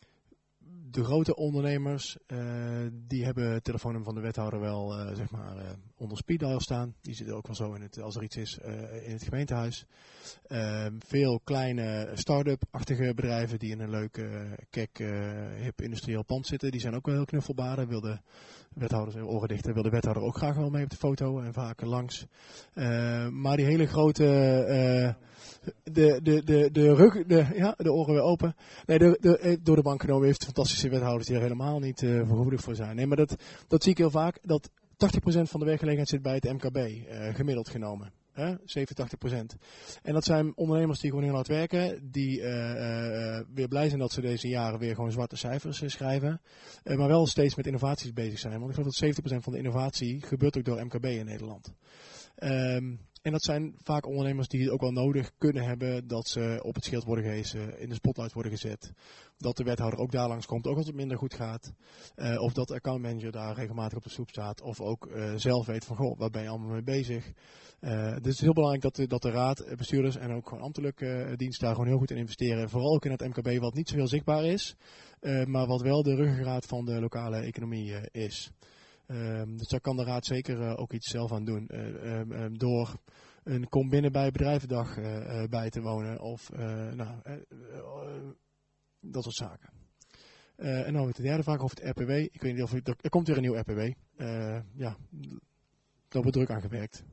Speaker 3: De grote ondernemers, uh, die hebben het telefoonnummer van de wethouder wel uh, zeg maar, uh, onder speed dial staan. Die zitten ook wel zo in het, als er iets is uh, in het gemeentehuis. Uh, veel kleine start-up-achtige bedrijven die in een leuk, uh, kek, uh, hip industrieel pand zitten. Die zijn ook wel heel knuffelbaar. Daar wil de wethouder zijn oren dichten. Wil de wethouder ook graag wel mee op de foto en vaak langs. Uh, maar die hele grote... Uh, De, de, de, de, rug, de, ja, de oren weer open. Nee, de, de, door de bank genomen heeft fantastische wethouders die er helemaal niet uh, vergoedig voor zijn. Nee, maar dat, dat zie ik heel vaak. Dat tachtig procent van de werkgelegenheid zit bij het M K B, uh, gemiddeld genomen. Hè? zeventig, tachtig procent. En dat zijn ondernemers die gewoon heel hard werken. Die uh, uh, weer blij zijn dat ze deze jaren weer gewoon zwarte cijfers uh, schrijven. Uh, maar wel steeds met innovaties bezig zijn. Want ik geloof dat zeventig procent van de innovatie gebeurt ook door M K B in Nederland. Um, En dat zijn vaak ondernemers die het ook wel nodig kunnen hebben dat ze op het schild worden gehesen, in de spotlight worden gezet. Dat de wethouder ook daar langs komt, ook als het minder goed gaat. Uh, of dat de accountmanager daar regelmatig op de stoep staat. Of ook uh, zelf weet van, goh, waar ben je allemaal mee bezig? Uh, dus het is heel belangrijk dat de, dat de raad, bestuurders en ook gewoon ambtelijke uh, dienst daar gewoon heel goed in investeren. Vooral ook in het M K B wat niet zoveel zichtbaar is. Uh, maar wat wel de ruggengraat van de lokale economie uh, is. Um, dus daar kan de raad zeker uh, ook iets zelf aan doen. Uh, um, um, door een kom binnen bij bedrijvendag uh, uh, bij te wonen. Of uh, nou, uh, uh, dat soort zaken. Uh, en dan met de derde vraag over het R P W. Ik weet niet of ik, er komt weer een nieuw R P W. Uh, ja, daar wordt druk aan gewerkt.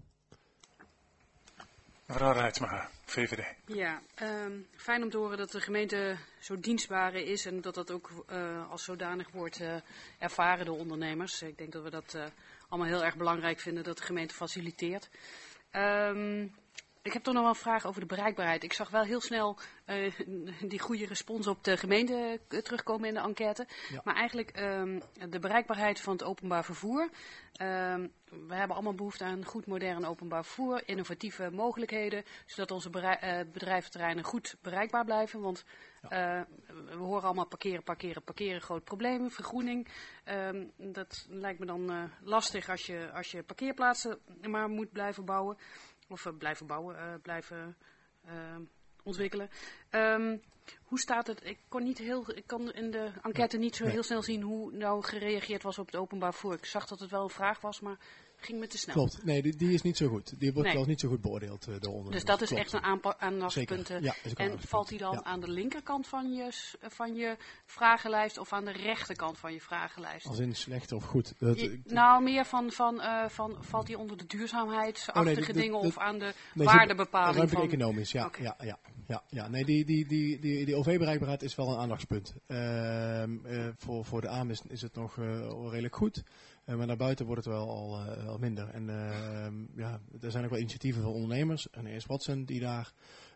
Speaker 1: Mevrouw Rijtsma, V V D.
Speaker 8: Ja, um, fijn om te horen dat de gemeente zo dienstbaar is en dat dat ook uh, als zodanig wordt uh, ervaren door ondernemers. Ik denk dat we dat uh, allemaal heel erg belangrijk vinden dat de gemeente faciliteert. Um, ik heb toch nog wel een vraag over de bereikbaarheid. Ik zag wel heel snel uh, die goede respons op de gemeente uh, terugkomen in de enquête. Ja. Maar eigenlijk um, de bereikbaarheid van het openbaar vervoer. Um, we hebben allemaal behoefte aan goed modern openbaar vervoer, innovatieve mogelijkheden, zodat onze uh, bedrijventerreinen goed bereikbaar blijven. Want ja. uh, we horen allemaal parkeren, parkeren, parkeren, groot probleem, vergroening. Um, dat lijkt me dan uh, lastig als je, als je parkeerplaatsen maar moet blijven bouwen. Of uh, blijven bouwen, uh, blijven uh, ontwikkelen. Um, hoe staat het? Ik kon, niet heel, ik kon in de enquête niet zo heel snel zien hoe nou gereageerd was op het openbaar vervoer. Ik zag dat het wel een vraag was, maar ging me te snel.
Speaker 3: Klopt, nee, die, die is niet zo goed. Die wordt nee. wel niet zo goed beoordeeld uh, door ondernemers.
Speaker 8: Dus dat is
Speaker 3: Klopt.
Speaker 8: echt een aanpa- aandachtspunt. Ja, en valt die dan ja. aan de linkerkant van je, van je vragenlijst of aan de rechterkant van je vragenlijst?
Speaker 3: Als in slecht of goed? Dat,
Speaker 8: je, nou, meer van, van, uh, van valt die onder de duurzaamheidsachtige oh, nee, de, de, dingen de, of aan de nee, waardebepaling?
Speaker 3: Ruimtelijk economisch, ja, okay. ja, ja, ja, ja. Nee, die, die, die, die, die O V-bereikbaarheid is wel een aandachtspunt. Uh, uh, voor, voor de A M is, is het nog uh, redelijk goed. Uh, maar naar buiten wordt het wel al, uh, al minder. En uh, ja, er zijn ook wel initiatieven van ondernemers. En er is Watson die daar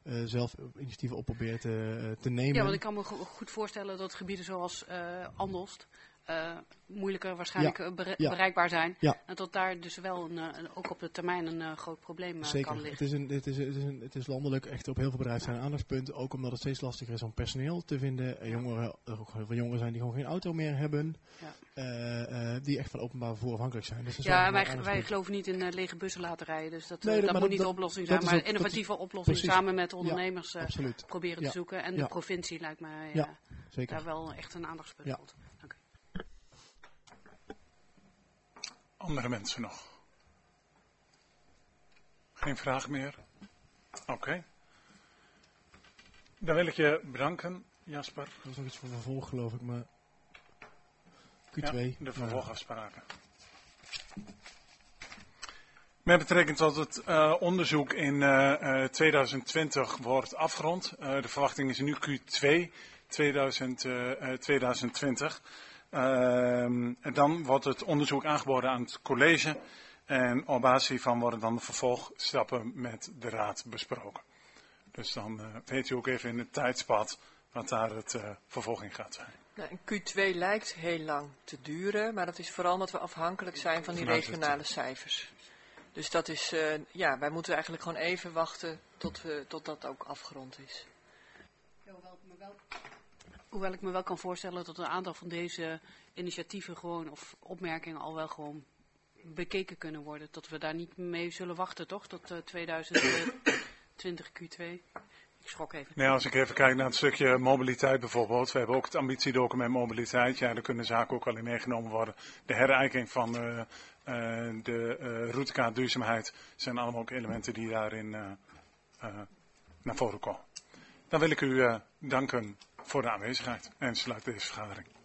Speaker 3: uh, zelf initiatieven op probeert uh, te nemen.
Speaker 8: Ja, want ik kan me go- goed voorstellen dat gebieden zoals uh, Andelst uh, moeilijker waarschijnlijk
Speaker 3: Ja.
Speaker 8: bere-
Speaker 3: Ja.
Speaker 8: bereikbaar zijn.
Speaker 3: Ja.
Speaker 8: En dat daar dus wel een, uh, ook op de termijn een uh, groot probleem uh,
Speaker 3: Zeker.
Speaker 8: kan
Speaker 3: Het
Speaker 8: liggen.
Speaker 3: is, een, het, is, het, is een, het is landelijk echt op heel veel bedrijven zijn een aandachtspunt. Ook omdat het steeds lastiger is om personeel te vinden. Er, jongeren, er ook heel veel jongeren zijn die gewoon geen auto meer hebben.
Speaker 8: Ja.
Speaker 3: Uh, uh, die echt van openbaar vervoer afhankelijk zijn. Dus dat is
Speaker 8: Ja,
Speaker 3: wel
Speaker 8: en
Speaker 3: een
Speaker 8: wij, wij
Speaker 3: aandachtspunt.
Speaker 8: geloven niet in uh, lege bussen laten rijden. Dus dat, uh,
Speaker 3: Nee, dat-
Speaker 8: dat
Speaker 3: maar
Speaker 8: moet
Speaker 3: dat-
Speaker 8: niet de
Speaker 3: dat-
Speaker 8: oplossing
Speaker 3: dat
Speaker 8: zijn.
Speaker 3: is
Speaker 8: Maar
Speaker 3: ook-
Speaker 8: een innovatieve oplossing
Speaker 3: precies.
Speaker 8: samen met de ondernemers uh,
Speaker 3: Absoluut.
Speaker 8: proberen
Speaker 3: Ja.
Speaker 8: te zoeken. En
Speaker 3: Ja.
Speaker 8: de provincie lijkt mij uh,
Speaker 3: Ja, zeker.
Speaker 8: daar wel echt een aandachtspunt
Speaker 3: Ja.
Speaker 8: voor. Dank u.
Speaker 1: Andere mensen nog? Geen vraag meer? Oké. Okay. Dan wil ik je bedanken, Jasper.
Speaker 3: Dat is nog iets voor vervolg, geloof ik, maar Q twee.
Speaker 1: Ja, de vervolgafspraken. Met betrekking tot het uh, onderzoek in uh, uh, twintig twintig wordt afgerond. Uh, de verwachting is nu Q twee tweeduizend, uh, uh, twintig twintig. Uh, en dan wordt het onderzoek aangeboden aan het college. En op basis van worden dan de vervolgstappen met de raad besproken. Dus dan uh, weet u ook even in het tijdspad wat daar het uh, vervolg in gaat zijn.
Speaker 2: Nou, en Q twee lijkt heel lang te duren, maar dat is vooral omdat we afhankelijk zijn van die
Speaker 1: Vanuit
Speaker 2: regionale
Speaker 1: het-
Speaker 2: cijfers. Dus dat is, uh, ja, wij moeten eigenlijk gewoon even wachten tot, we, tot dat ook afgerond is.
Speaker 8: Hoewel ik, me wel, hoewel ik me wel kan voorstellen dat een aantal van deze initiatieven gewoon, of opmerkingen al wel gewoon bekeken kunnen worden. Dat we daar niet mee zullen wachten, toch? Tot uh, twintig twintig Q twee. Ik schrok even.
Speaker 1: Nee, als ik even kijk naar het stukje mobiliteit bijvoorbeeld. We hebben ook het ambitiedocument mobiliteit. Ja, daar kunnen zaken ook wel in meegenomen worden. De herijking van uh, uh, de uh, routekaart duurzaamheid zijn allemaal ook elementen die daarin uh, uh, naar voren komen. Dan wil ik u uh, danken voor de aanwezigheid en sluit deze vergadering.